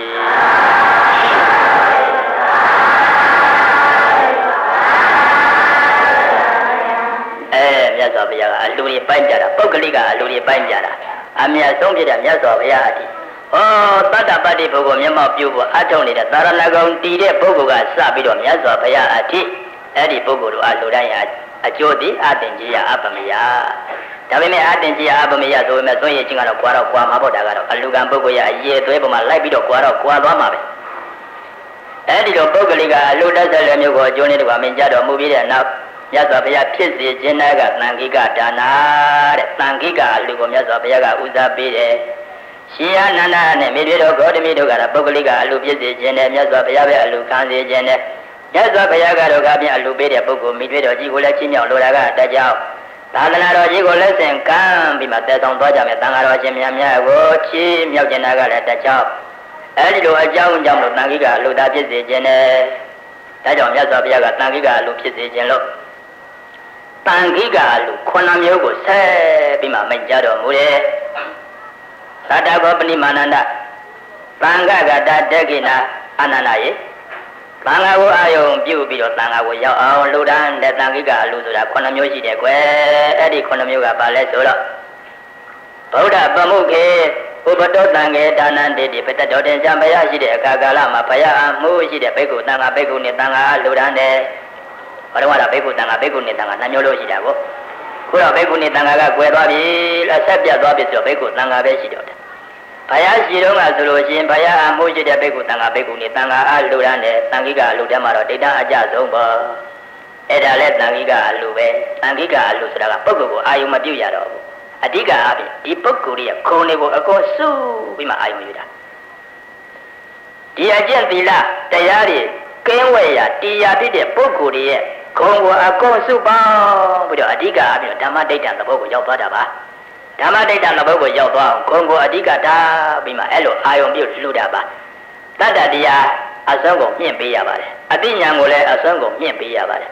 မြတ်စွာဘုရားကအလူတွေပိုင်းကြတာပုဂ္ဂလိကအလူတွေပိုင်းကြတာအမြတ်ဆုံးဖြစ်တဲ့မြတ်စွာဘုရားအတ္တိသတ္တပတ္တိပုဂ္ဂိုလ်မျက်မှောက်ပြုဖို့အထုတ်နေတဲ့သာရဏဂုံတည်တဲ့ပုဂ္ဂိုလ်ကစပြီးတော့မြတ်စွာဘုရားအတ္တိအဲ့ဒီပုဂ္ဂိုလ်တို့အလူတိုင်းအကျိုးသည်အတ္တင်ကြီးယအပမေယဒါပေမဲ့အတ္တင်ကြီးယအပမေယဆိုပေမဲ့သွင်းရချင်းကတော့ကွာတော့ကွာမှာပေါ့ဒါကတော့အလူကံပုဂ္ဂိုလ်ရဲ့အရေးသွဲပေါ်မှာလိုက်ပြီးတော့ကွာတော့ကွာသွားမှာပဲအဲ့ဒီတော့ပုဂ္ဂလိကအလူတက်ဆက်လည်းမျိုးကိုအကျိုးနဲ့တကွာမင်ကြတော်မူပြီးတဲ့နောက်မြတ်စွာဘုရားဖြစ်စေခြင်းကသံဃိကဒါနာတဲ့သံဃိကအလူကိုမြတ်စွာဘုရားကဦးစားပေးတယ်ရှင်ယနန္ဒနဲ့မိတွေတော်ဂေါတမိတို့ကတော့ပုဂ္ဂလိကအလူဖြစ်စေခြင်းနဲ့မြတ်စွာဘုရားပဲအလူခံစေခြင်းနဲ့မြတ်စွာဘုရားကတော့ကပြန်အလူပေးတဲ့ပုဂ္ဂိုလ်မိတွေတော်ကြီးကိုလည်းချင်းမြောက်လိုတာကတကြောင်သာသနာတော်ကြီးကိုလက်ဆင့်ကမ်းပြီးမှတည်ဆောင်သွားကြမယ်သံဃာတော်ရှင်များများကိုချီးမြှောက်ခြင်းကလည်းတကြောင်အဲဒီလိုအကြောင်းကြောင့်လို့သံဃိကအလူသားဖြစ်စေခြင်းနဲ့ဒါကြောင့်မြတ်စွာဘုရားကသံဃိကအလူဖြစ်စေခြင်းလို့သံဃိကအလူ9မျိုးကိုဆက်ပြီးမှမိန့်ကြားတော်မူတယ်သတ္တကောပဏိမာနန္ဒသံဃကတတက္ကိနာအာနန္ဒယေသံဃာကိုအာယုံပြုပြီးတော့သံဃာကိုရောက်အောင်လူတန်းတဲ့သံဃိကအလူဆိုတာ9မျိုးရှိတယ်ကွယ်အဲ့ဒီ9မျိုးကဘာလဲဆိုတော့ဗုဒ္ဓပမုခေဥပတောတံကေဒါနန္တေတိပတတော်တင်ကြံဘုရားရှိတဲ့အခါကာလမှာဘုရားအမှုရှိတဲ့ဘိက္ခုသံဃာဘိက္ခုနဲ့သံဃာလူတန်းတဲ့ဘာလို့လဲဘိက္ခုသံဃာဘိက္ခုနဲ့သံဃာ2မျိုးလို့ရှိတာကိုခုတော့ဘိက္ခုနဲ့သံဃာကကွယ်သွားပြီလက်ဆက်ပြတ်သွားပြီဆိုတော့ဘိက္ခုသံဃာပဲရှိတော့တယ်ဘုရားရှိတော့ကဆိုလို့ရှိရင်ဘုရားအမှုရှိတဲ့ဘိက္ခုသံဃာဘိက္ခုနဲ့သံဃာအလူတန်းတဲ့သံဃိကအလူတန်းမှာတော့ဒိဋ္ဌအကျဆုံးပေါ့အဲ့ဒါလဲသံဃိကအလူပဲသံဃိကအလူဆိုတာကပုဂ္ဂိုလ်ကိုအာယုံမပြုတ်ရတော့ဘူးအဓိကအပြင်ဒီပုဂ္ဂိုလ်ရဲ့ခုံတွေကိုအကုန်စုပြီးမှအာယုံယူတာဒီအကျင့်သီလတရားတွေကင်းဝဲရာတရားဖြစ်တဲ့ပုဂ္ဂိုလ်ရဲ့ခုံကိုအကုန်စုပေါင်းပြီးတော့အဓိကအပြင်ဓမ္မဒိဋ္ဌံသဘောကိုရောက်သွားတာပါဓမ္မဒိဋ္ဌံသဘောကိုရောက်သွားအောင်ခုံကိုအဓိကထားပြီးမှအဲ့လိုအာယုံပြုတ်လှူတာပါတတ္တတရားအစွမ်းကိုမြင့်ပေးရပါတယ်အတိညာဉ်ကိုလည်းအစွမ်းကိုမြင့်ပေးရပါတယ်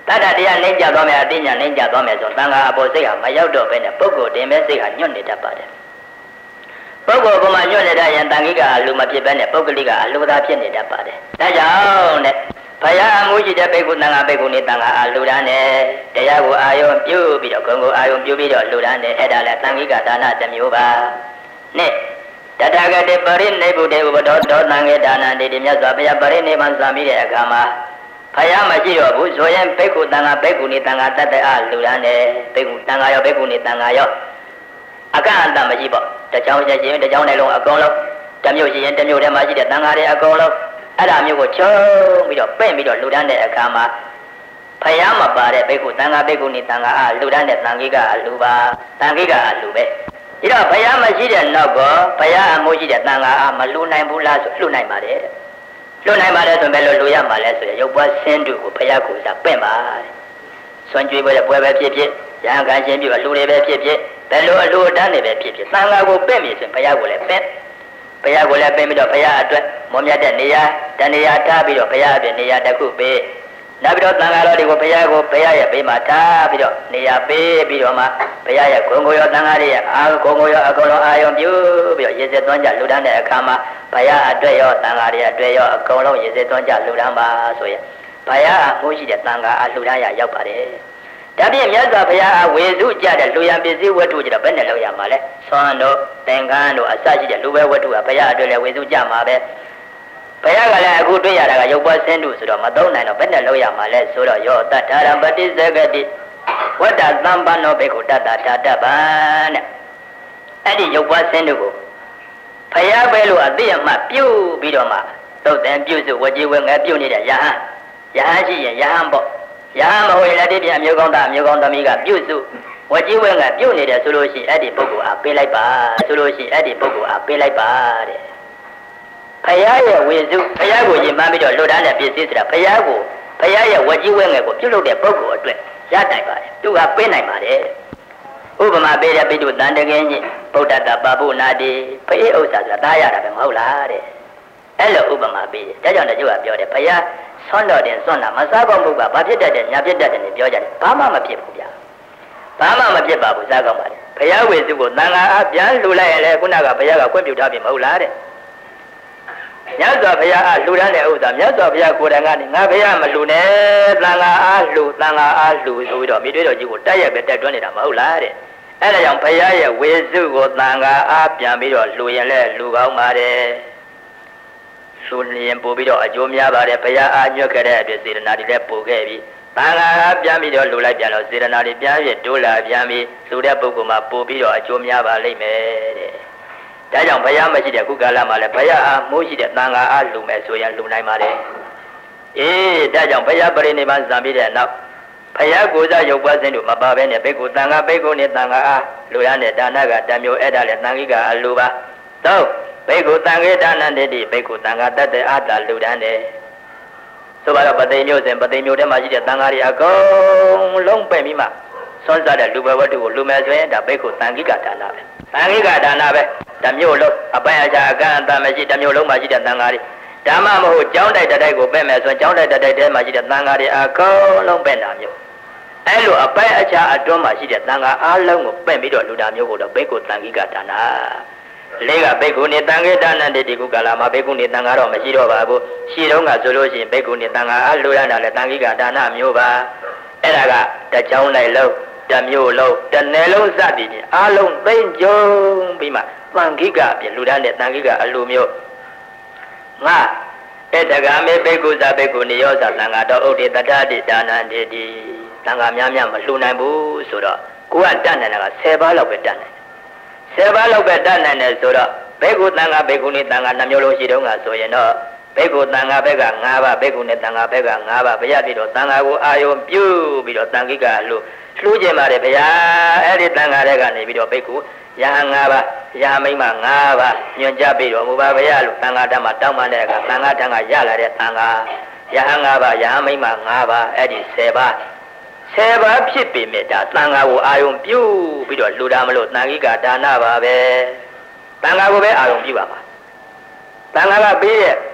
တတ္တတရားနှိမ့်ကြသွားမယ်အသိဉာဏ်နှိမ့်ကြသွားမယ်ဆိုတန်ခါအပေါ်စိတ်ဟာမရောက်တော့ဘဲနဲ့ပုဂ္ဂိုလ်တင်မဲ့စိတ်ဟာညွတ်နေတတ်ပါတယ်ပုဂ္ဂိုလ်ကမှညွတ်နေတတ်ရင်တန်ခိကအလူမဖြစ်ဘဲနဲ့ပုဂ္ဂလိကအလူသာဖြစ်နေတတ်ပါတယ်ဒါကြောင့်တဲ့ဘုရားအမှုရှိတဲ့ဘိက္ခုတန်ခါဘိက္ခုနီတန်ခါအလူရန်နဲ့တရားကိုအာယုံပြုပြီးတော့ဂုဏ်ကိုအာယုံပြုပြီးတော့လူရန်နဲ့အဲ့ဒါလည်းတန်ခိကဒါနတစ်မျိုးပါနဲ့တတဂတိပရိနိဗ္ဗုတေဥပဒောသောသံဃေဒါနတိတိမြတ်စွာဘုရားပရိနိဗ္ဗာန်စံပြီးတဲ့အခါမှာဘုရားမရှိတော့ဘူးဆိုရင်ဘိက္ခုတန်ခါဘိက္ခုနီတန်ခါတတ္တအလူရန်နဲ့ဘိက္ခုတန်ခါရောဘိက္ခုနီတန်ခါရောအကန့်အသတ်မရှိပေါ့တချောင်းချက်ချင်းတချောင်းတိုင်းလုံးအကုန်လုံးတစ်မျိုးရှိရင်တစ်မျိုးထဲမှာရှိတဲ့တန်ခါတွေအကုန်လုံးအဲ့ဒါမျိုးကိုချုံပြီးတော့ပဲ့ပြီးတော့လူတန်းတဲ့အခါမှာဖယားမပါတဲ့ဘိက္ခုတန်ခါဘိက္ခုနီတန်ခါအလူတန်းတဲ့တန်ခိကအလူပါတန်ခိကအလူပဲဒီတော့ဖယားမရှိတဲ့နောက်ကဖယားအမိုးရှိတဲ့တန်ခါအမလူနိုင်ဘူးလားဆိုလှုပ်နိုင်ပါတယ်လှုပ်နိုင်ပါတယ်ဆိုဘယ်လိုလူရမှာလဲဆိုရင်ရုပ်ပွားဆင်းတုကိုဖယားကိုစားပဲ့ပါစွန့်ကြွေးပွဲပွဲပဲဖြစ်ဖြစ်ရဟန်းခံခြင်းပြုအလူတွေပဲဖြစ်ဖြစ်ဘယ်လိုအလူတန်းတွေပဲဖြစ်ဖြစ်တန်ခါကိုပဲ့ပြီဆိုရင်ဖယားကိုလည်းပဲ့ဘုရားကိုလည်းပြင်ပြီးတော့ဘုရားအတွက်မွန်မြတ်တဲ့နေရာတနေရာထားပြီးတော့ဘုရားအတွက်နေရာတစ်ခုပေးနောက်ပြီးတော့သံဃာတော်တွေကိုဘုရားကိုဘုရားရဲ့ဘေးမှာထားပြီးတော့နေရာပေးပြီးတော့မှဘုရားရဲ့ဂုဏ်ကိုရောသံဃာတွေရဲ့အာဂုဏ်ကိုရောအကုန်လုံးအာယုံပြုပြီးတော့ရေစက်သွန်းကြလူတန်းတဲ့အခါမှာဘုရားအတွက်ရောသံဃာတွေအတွက်ရောအကုန်လုံးရေစက်သွန်းကြလူတန်းပါဆိုရင်ဘုရားအမှုရှိတဲ့သံဃာအလူတန်းရရောက်ပါတယ်ဒါဖြင့်မြတ်စွာဘုရားဝေစုကြတဲ့လူရန်ပစ္စည်းဝတ္ထုကြတော့ဘယ်နဲ့လောက်ရမှာလဲဆွမ်းတို့သင်္ကန်းတို့အစရှိတဲ့လူပဲဝတ္ထုကဘုရားအတွက်လည်းဝေစုကြမှာပဲဘုရားကလည်းအခုတွေ့ရတာကရုပ်ပွားဆင်းတုဆိုတော့မသုံးနိုင်တော့ဘယ်နဲ့လောက်ရမှာလဲဆိုတော့ယောတထာရံပတိစကတိဝတ္တသံပနောဘေခုတတ္တထာတပံတဲ့အဲ့ဒီရုပ်ပွားဆင်းတုကိုဘုရားပဲလို့အသိအမှပြုပြီးတော့မှသုတ်တန်ပြုစုဝကြီးဝဲငယ်ပြုနေတဲ့ယဟန်ရှိရင်ယဟန်ပေါ့ယဟန်မဟုတ်ရင်လည်းဒီပြန်မျိုးကောင်းသားမျိုးကောင်းသမီးကပြုစုဝကြီးဝဲငယ်ပြုတ်နေတယ်ဆိုလို့ရှိရင်အဲ့ဒီပုဂ္ဂိုလ်အားပေးလိုက်ပါဆိုလို့ရှိရင်အဲ့ဒီပုဂ္ဂိုလ်အားပေးလိုက်ပါတဲ့ဖယားရဲ့ဝေစုဖယားကိုယဉ်မှန်းပြီးတော့လွတ်တန်းတဲ့ပစ္စည်းဆိုတာဖယားရဲ့ဝကြီးဝဲငယ်ကိုပြုတ်လုပ်တဲ့ပုဂ္ဂိုလ်အတွက်ရနိုင်ပါတယ်သူကပေးနိုင်ပါတယ်ဥပမာပေးတဲ့ပိတုတန်တကင်းကြီးဗုဒ္ဓတပပုနာတိဖေးဥစ္စာဆိုတာသားရတာပဲမဟုတ်လားတဲ့အဲ့လိုဥပမာပေးတယ်ဒါကြောင့်တချို့ကပြောတယ်ဖယားဆွမ်းတော်တင်ဆွမ်းတာမစားကောင်းမှုကဘာဖြစ်တတ်တယ်ညာဖြစ်တတ်တယ်ပြောကြတယ်ဘာမှမဖြစ်ဘူးဗျာဘာမှမဖြစ်ပါဘူးစားကောင်းပါလေဘုရားဝေစုကိုတန်ခါအပြန်လှူလိုက်ရင်လေခုနကဘုရားကခွင့်ပြုထားပြီမဟုတ်လားတဲ့မြတ်စွာဘုရားအလှူတန်းတဲ့ဥစ္စာမြတ်စွာဘုရားကိုယ်တိုင်ကနေငါဘုရားမလှူနဲ့တန်ခါအားလှူဆိုပြီးတော့မိတွေ့တော်ကြီးကိုတက်ရက်ပဲတက်တွန်းနေတာမဟုတ်လားတဲ့အဲ့ဒါကြောင့်ဘုရားရဲ့ဝေစုကိုတန်ခါအားပြန်ပြီးတော့လှူရင်လေလှူကောင်းပါတယ်လှူရင်ပို့ပြီးတော့အကျိုးများပါတယ်ဘုရားအားညွတ်ခဲ့တဲ့အတွက်စေတနာတွေလည်းပို့ခဲ့ပြီတန်ခါပြန်ပြီးတော့လှူလိုက်ပြန်တော့စေတနာတွေပြန်ပြီးတိုးလာပြန်ပြီးလှူတဲ့ပုဂ္ဂိုလ်မှာပို့ပြီးတော့အကျိုးများပါလိမ့်မယ်တဲ့ဒါကြောင့်ဘုရားမရှိတဲ့ခုကာလမှာလည်းဘုရားအားမိုးရှိတဲ့တန်ခါအားလှူမယ်ဆိုရင်လှူနိုင်ပါတယ်ဒါကြောင့်ဘုရားပရိနိဗ္ဗာန်စံပြီးတဲ့နောက်ဘုရားကိုယ်စားရုပ်ပွားခြင်းတို့မပါဘဲနဲ့ဘိက္ခုတန်ခါဘိက္ခုနဲ့တန်ခါအားလှူရတဲ့ဒါနကတမျိုးအဲ့ဒါလည်းတန်ခိကအလှူပါတော့ဘိက္ခုတန်ခေဒါနတေတိဘိက္ခုတန်ခါတတ္တအာတာလှူဒန်းတယ်ဆိုပါတော့ပသိမျိုးစဉ်ပသိမျိုးထဲမှာရှိတဲ့တန်ခါတွေအကုန်လုံးပဲ့ပြီးမှဆွမ်းစားတဲ့လူဘဝတ္ထုကိုလူမယ်ဆိုရင်ဒါဘိက္ခုတန်ခိကဒါနပဲတန်ခိကဒါနပဲတစ်မျိုးလုံးအပိုင်းအခြားအကန့်အသတ်မရှိတစ်မျိုးလုံးမှာရှိတဲ့တန်ခါတွေဓမ္မမဟုတ်ကြောင်းတိုက်တိုက်ကိုပဲ့မယ်ဆိုရင်ကြောင်းတိုက်တိုက်ထဲမှာရှိတဲ့တန်ခါတွေအကုန်လုံးပဲ့တာမျိုးအဲ့လိုအပိုင်းအခြားအတွန်းမှာရှိတဲ့တန်ခါအားလုံးကိုပဲ့ပြီးတော့လူတာမျိုးကိုတော့ဘိက္ခုတန်ခိကဒါနလေးကဘိက္ခုနေတန်ခေဒါနတေတိကုကာလမှာဘိက္ခုနေတန်ခါတော့မရှိတော့ပါဘူးရှိတော့ကဆိုလို့ရှိရင်ဘိက္ခုနေတန်ခါအားလူရတာလည်းတန်ခိကဒါနမျိုးပါအဲ့ဒါကတကြောင်းလိုက်လုံးတစ်မျိုးလုံးတစ်နယ်လုံးစသည်ဖြင့်အားလုံးသိမ့်ကြုံပြီးမှတန်ခိကအပြင်လူတန်းတဲ့တန်ခိကအလူမျိုးငါဧတဂမေဘိက္ခုဇဘိက္ခုနိယောဇသံဃာတော်ဥဒိတတတိဒါနံတေတိသံဃာများများမလှူနိုင်ဘူးဆိုတော့ကိုကတတ်နိုင်တာက10ပါးလောက်ပဲတတ်နိုင်10ပါးလောက်ပဲတတ်နိုင်တယ်ဆိုတော့ဘိက္ခုသံဃာဘိက္ခုနိသံဃာ2မျိုးလုံးရှိတော့ကဆိုရင်တော့ဘိက္ခုသံဃာဘက်က5ပါးဘိက္ခုနိသံဃာဘက်က5ပါးဘုရားပြီးတော့သံဃာကိုအာယုံပြုပြီးတော့တန်ခိကလှူခြင်းပါတယ်ဗျာအဲ့ဒီတန်ခါတဲ့ကနေပြီးတော့ဘိက္ခုယဟန်၅ပါးယဟမိမ၅ပါးညွှန်ကြားပြီးတော့မူပါဗျာလို့တန်ခါတမှာတောင်းပန်တဲ့အခါတန်ခါတန်ခါရလာတဲ့တန်ခါယဟန်၅ပါးယဟမိမ၅ပါးအဲ့ဒီ10ပါးဖြစ်ပေမဲ့ဒါတန်ခါကိုအာယုံပြုပြီးတော့လူတာမလို့တန်ခိကဒါနပါပဲတန်ခါကိုပဲအာယုံပြုပါမှာတန်ခါကပေးတဲ့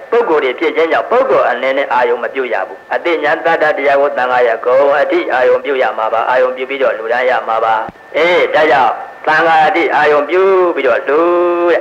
ပုဂ္ဂိုလ်တွေဖြစ်ခြင်းကြောင့်ပုဂ္ဂိုလ်အနေနဲ့အာယုံမပြုတ်ရဘူးအတိညာတတ္တတရားကိုသံဃာရကုံအတိအာယုံပြုတ်ရမှာပါအာယုံပြုတ်ပြီးတော့လူတန်းရမှာပါဒါကြောင့်သံဃာအတိအာယုံပြုတ်ပြီးတော့လူတဲ့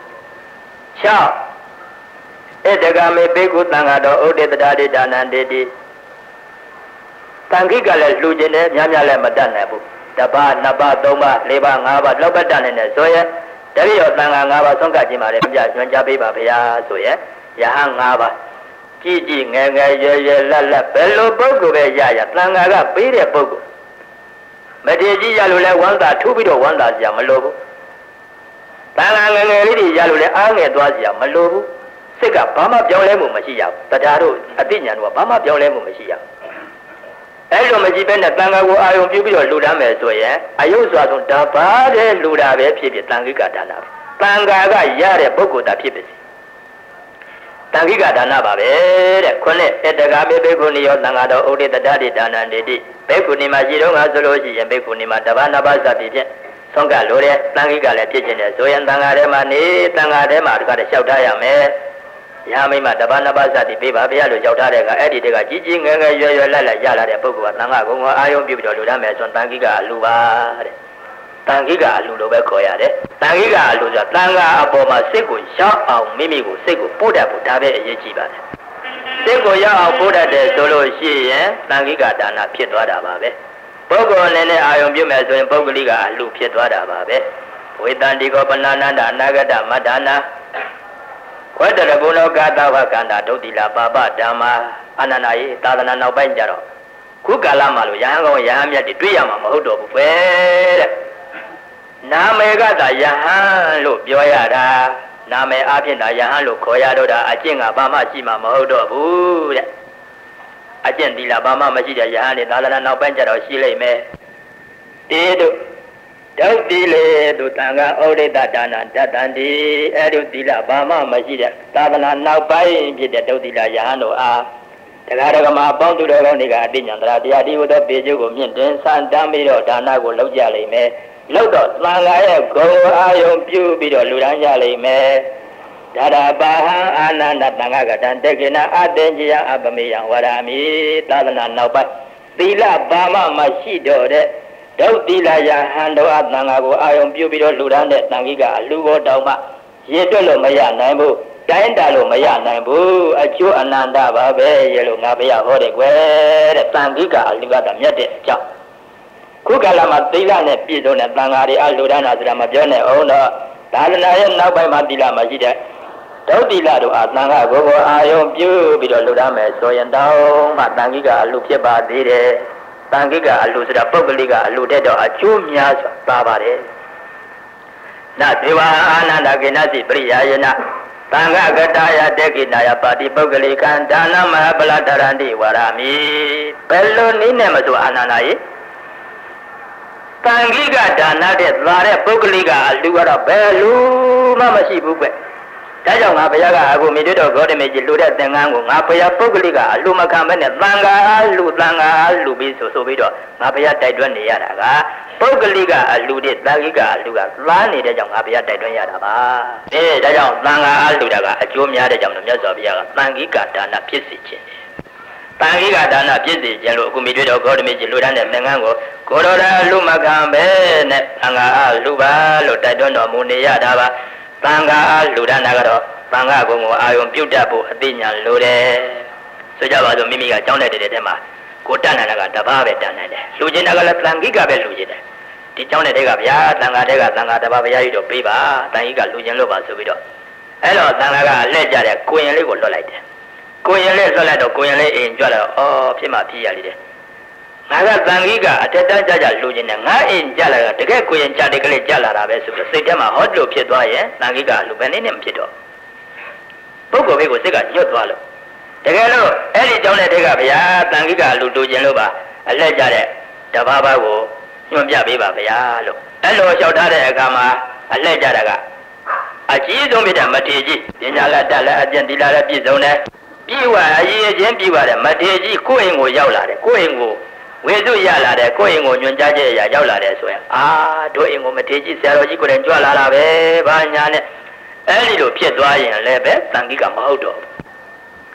6တကမေဘေကုသံဃာတော်ဥဒိတတာတိဒါနံတေတိတန်ခိကလည်းလူကျင်တယ်များများလည်းမတတ်နိုင်ဘူးတပါးနှစ်ပါးသုံးပါးလေးပါးငါးပါးလောက်ပဲတတ်နိုင်တယ်ဆိုရင်တတိယသံဃာ၅ပါးဆုံးကခြင်းပါလေပြညွှန်ကြားပေးပါဗျာဆိုရင်ယဟန်၅ပါးကြည်ကြည်ငယ်ငယ်ရွယ်ရွယ်လက်လက်ဘယ်လိုပုဂ္ဂိုလ်ပဲရရသံဃာကပေးတဲ့ပုဂ္ဂိုလ်မထေကြီးရလို့လဲဝမ်းသာထူးပြီးတော့ဝမ်းသာစရာမလိုဘူးသံဃာငယ်ငယ်လေးတွေရလို့လဲအားငယ်သွားစရာမလိုဘူးစိတ်ကဘာမှပြောင်းလဲမှုမရှိရဘူးတရားတို့အသိဉာဏ်တို့ကဘာမှပြောင်းလဲမှုမရှိရဘူးအဲ့လိုမကြည့်ပဲနဲ့သံဃာကိုအာယုံပြုပြီးတော့လှူဒါန်းမယ်ဆိုရင်အယုစွာဆုံးတပါးတဲ့လှူတာပဲဖြစ်ဖြစ်သံဃိကဒါနပဲသံဃာကရတဲ့ပုဂ္ဂိုလ်တာဖြစ်ပါစေသံဃိကဒါနပါပဲတဲ့ခုနှစ်တက္ကမေဘေကုဏီယောသံဃာတော်ဥဒိတတတိဒါနံတေတိဘေကုဏီမှာရှိတော့ငါဆိုလို့ရှိရင်ဘေကုဏီမှာတပါးနှစ်ပါးစသည်ဖြင့်ဆုံးကလို့တဲ့သံဃိကလည်းဖြစ်ခြင်းနဲ့ဆိုရင်သံဃာထဲမှာနေသံဃာထဲမှာတခါတည်းလျှောက်ထားရမယ်ရမိမတပါးနှစ်ပါးစသည်ပေးပါဗျာလို့ကြောက်ထားတဲ့ကအဲ့ဒီတကကြီးကြီးငယ်ငယ်ရွယ်ရွယ်လက်လက်ရလာတဲ့ပုဂ္ဂိုလ်ကသံဃာကုံကိုအာယုံပြုပြီးတော့လူရမယ်ဆိုရင်တန်ခိကအလူပါတဲ့တန်ခိကအလူလိုပဲခေါ်ရတယ်တန်ခိကအလူဆိုတာတန်ဃာအပေါ်မှာစိတ်ကိုရောက်အောင်မိမိကိုစိတ်ကိုပို့တတ်ဖို့ဒါပဲအရေးကြီးပါတယ်စိတ်ကိုရောက်အောင်ပို့တတ်တယ်ဆိုလို့ရှိရင်တန်ခိကဒါနဖြစ်သွားတာပါပဲပုဂ္ဂိုလ်အနေနဲ့အာယုံပြုမယ်ဆိုရင်ပုဂ္ဂလိကအလူဖြစ်သွားတာပါပဲဝေတန္တိကောပဏာနန္ဒအနာဂတမတ္တနာဝတ္တရကုလောကသဝကန္တာဒုတိလာပါပဓမ္မာအနန္တယေသာသနာနောက်ပိုင်းကြတော့ခုကာလမှာလို့ယဟန်ကောင်ယဟန်မြတ်တွေတွေ့ရမှာမဟုတ်တော့ဘူးပဲတဲ့နာမည်ကသာယဟန်လို့ပြောရတာနာမည်အဖြစ်သာယဟန်လို့ခေါ်ရတော့တာအကျင့်ကဘာမှရှိမှာမဟုတ်တော့ဘူးတဲ့အကျင့်ဒီလာဘာမှမရှိတဲ့ယဟန်တွေသာသနာနောက်ပိုင်းကြတော့ရှိလိမ့်မယ်တေတို့ဒုတိလေသူတန်ခါဩရိတဒါနတတန်တိအဲ့ဒီသီလဘာမှမရှိတဲ့သာသနာနောက်ပိုင်းဖြစ်တဲ့ဒုတိလယဟန်တို့အားတရားဓမ္မအပေါင်းသူတော်ကောင်းတွေကအတိညာတရားဒီဟူသောပေကျုပ်ကိုမြင့်တင်စံတမ်းပြီးတော့ဒါနကိုလုပ်ကြလိမ့်မယ်လုပ်တော့သံဃာရဲ့ဂုဏ်အာယုံပြုပြီးတော့လူတန်းကြလိမ့်မယ်ဒါရပါဟံအာနန္ဒတန်ခါကတံတေကိနာအတေจิယအပမေယံဝရမိသာသနာနောက်ပိုင်းသီလဘာမှမရှိတော့တဲ့ဒုတိလယဟန်တော်အသံဃာကိုအာယုံပြုပြီးတော့လူတန်းတဲ့တန်ခိကအလူဘောတောင်မှရေတွက်လို့မရနိုင်ဘူးတိုင်းတာလို့မရနိုင်ဘူးအကျိုးအနန္တပါပဲရေလို့ငါဘုရားဟောတယ်ကွယ်တဲ့တန်ခိကအလူကတမြတ်တဲ့အကြောင်းခုကာလမှာသီလနဲ့ပြည့်စုံတဲ့တန်ဃာတွေအလူတန်းတာဆိုတာမပြောနဲ့အောင်တော့သာသနာရဲ့နောက်ပိုင်းမှာသီလမရှိတဲ့ဒုတိလတို့အသံဃာကိုအာယုံပြုပြီးတော့လူတန်းမယ်ဆိုရင်တောင်းမှတန်ခိကအလူဖြစ်ပါသေးတယ်တန်ခိကအလူဆိုတာပုဂ္ဂလိကအလူတဲ့တော့အကျိုးများစွာပါပါတယ်နသေဝအာနန္ဒကေနစီပရိယာယနာသံဃကတယတေကိနာယပါတိပုဂ္ဂလိကံဒါနမဟာပလတရန္တိဝရမိဘယ်လိုနည်းနဲ့မဆိုအာနန္ဒာယေတန်ခိကဒါနတဲ့သာတဲ့ပုဂ္ဂလိကအလူကတော့ဘယ်လိုမှမရှိဘူးပဲဒါကြောင့်ငါဘုရားကအခုမိတို့တော်ဂေါတမေကြီးလူတဲ့သင်္ကန်းကိုငါဘုရားပုဂ္ဂလိကအလူမခံပဲနဲ့သံဃာလူပြီးဆိုပြီးတော့ငါဘုရားတိုက်တွန်းနေရတာကပုဂ္ဂလိကအလူတဲ့သံဃိကအလူကသားနေတဲ့ကြောင့်ငါဘုရားတိုက်တွန်းရတာပါဒါကြောင့်သံဃာလူတာကအကျိုးများတဲ့ကြောင့်လို့မြတ်စွာဘုရားကသံဃိကဒါနဖြစ်စေခြင်းသံဃိကဒါနဖြစ်စေခြင်းလို့အခုမိတို့တော်ဂေါတမေကြီးလူတဲ့သင်္ကန်းကိုကိုရောရာလူမခံပဲနဲ့သံဃာလူပါလို့တိုက်တွန်းတော်မူနေရတာပါသံဃာလူဒနာကတော့သံဃာကုံကိုအာယုံပြုတ်တတ်ဖို့အသိဉာဏ်လိုတယ်ဆိုကြပါစို့မိမိကကြောင်းတဲ့တဲ့မှာကိုတတ်နိုင်တာကတပါးပဲတတ်နိုင်တယ်လူကျင်တာကလည်းသံဃိကပဲလူကျင်တယ်ဒီကြောင်းတဲ့ကဗျာသံဃာတဲ့ကသံဃာတပါးဘုရားကြီးတော့ပေးပါတန်ကြီးကလူကျင်လို့ပါဆိုပြီးတော့အဲ့တော့သံဃာကအလှည့်ကြတဲ့ကိုရင်လေးကိုလွတ်လိုက်တယ်ကိုရင်လေးလွတ်လိုက်တော့ကိုရင်လေးအိမ်ကြွလာတော့အော်ဖြစ်မှဖြစ်ရလိမ့်တယ်ငါကသံဃိကအထက်တန်းကြလူကျင်တယ်ငါအိမ်ကြလာတာတကယ်ကိုရင်ကြတဲ့ကလေးကြလာတာပဲဆိုပြီးစိတ်ထဲမှာဟောလို့ဖြစ်သွားရင်သံဃိကလူပဲနေနဲ့မဖြစ်တော့ပုဂ္ဂိုလ်ဘေးကိုစိတ်ကညွတ်သွားလို့တကယ်လို့အဲ့ဒီကြောင့်တဲ့ကဗျာသံဃိကလူကျင်လို့ပါအလှည့်ကြတဲ့တပါးပါးကိုညွှန်ပြပေးပါဗျာလို့အဲ့လိုလျှောက်ထားတဲ့အခါမှာအလှည့်ကြတာကအကြီးဆုံးဖြစ်တဲ့မထေကြီးပညာလက်တက်လက်အကျင့်ဒီလာလက်ပြည့်စုံတယ်ပြီးွားအရေးချင်းပြီးွားတဲ့မထေကြီးကိုယ့်အိမ်ကိုရောက်လာတယ်ကိုယ့်အိမ်ကိုဝေစုရလာတယ်ကိုယ့်အိမ်ကိုညွှန်ကြားချက်အရာရောက်လာတယ်ဆိုရင်တို့အိမ်ကိုမထေကြီးဆရာတော်ကြီးကိုယ်တိုင်ကြွလာတာပဲဘာညာနဲ့အဲ့ဒီလိုဖြစ်သွားရင်လည်းပဲသံဃိကမဟုတ်တော့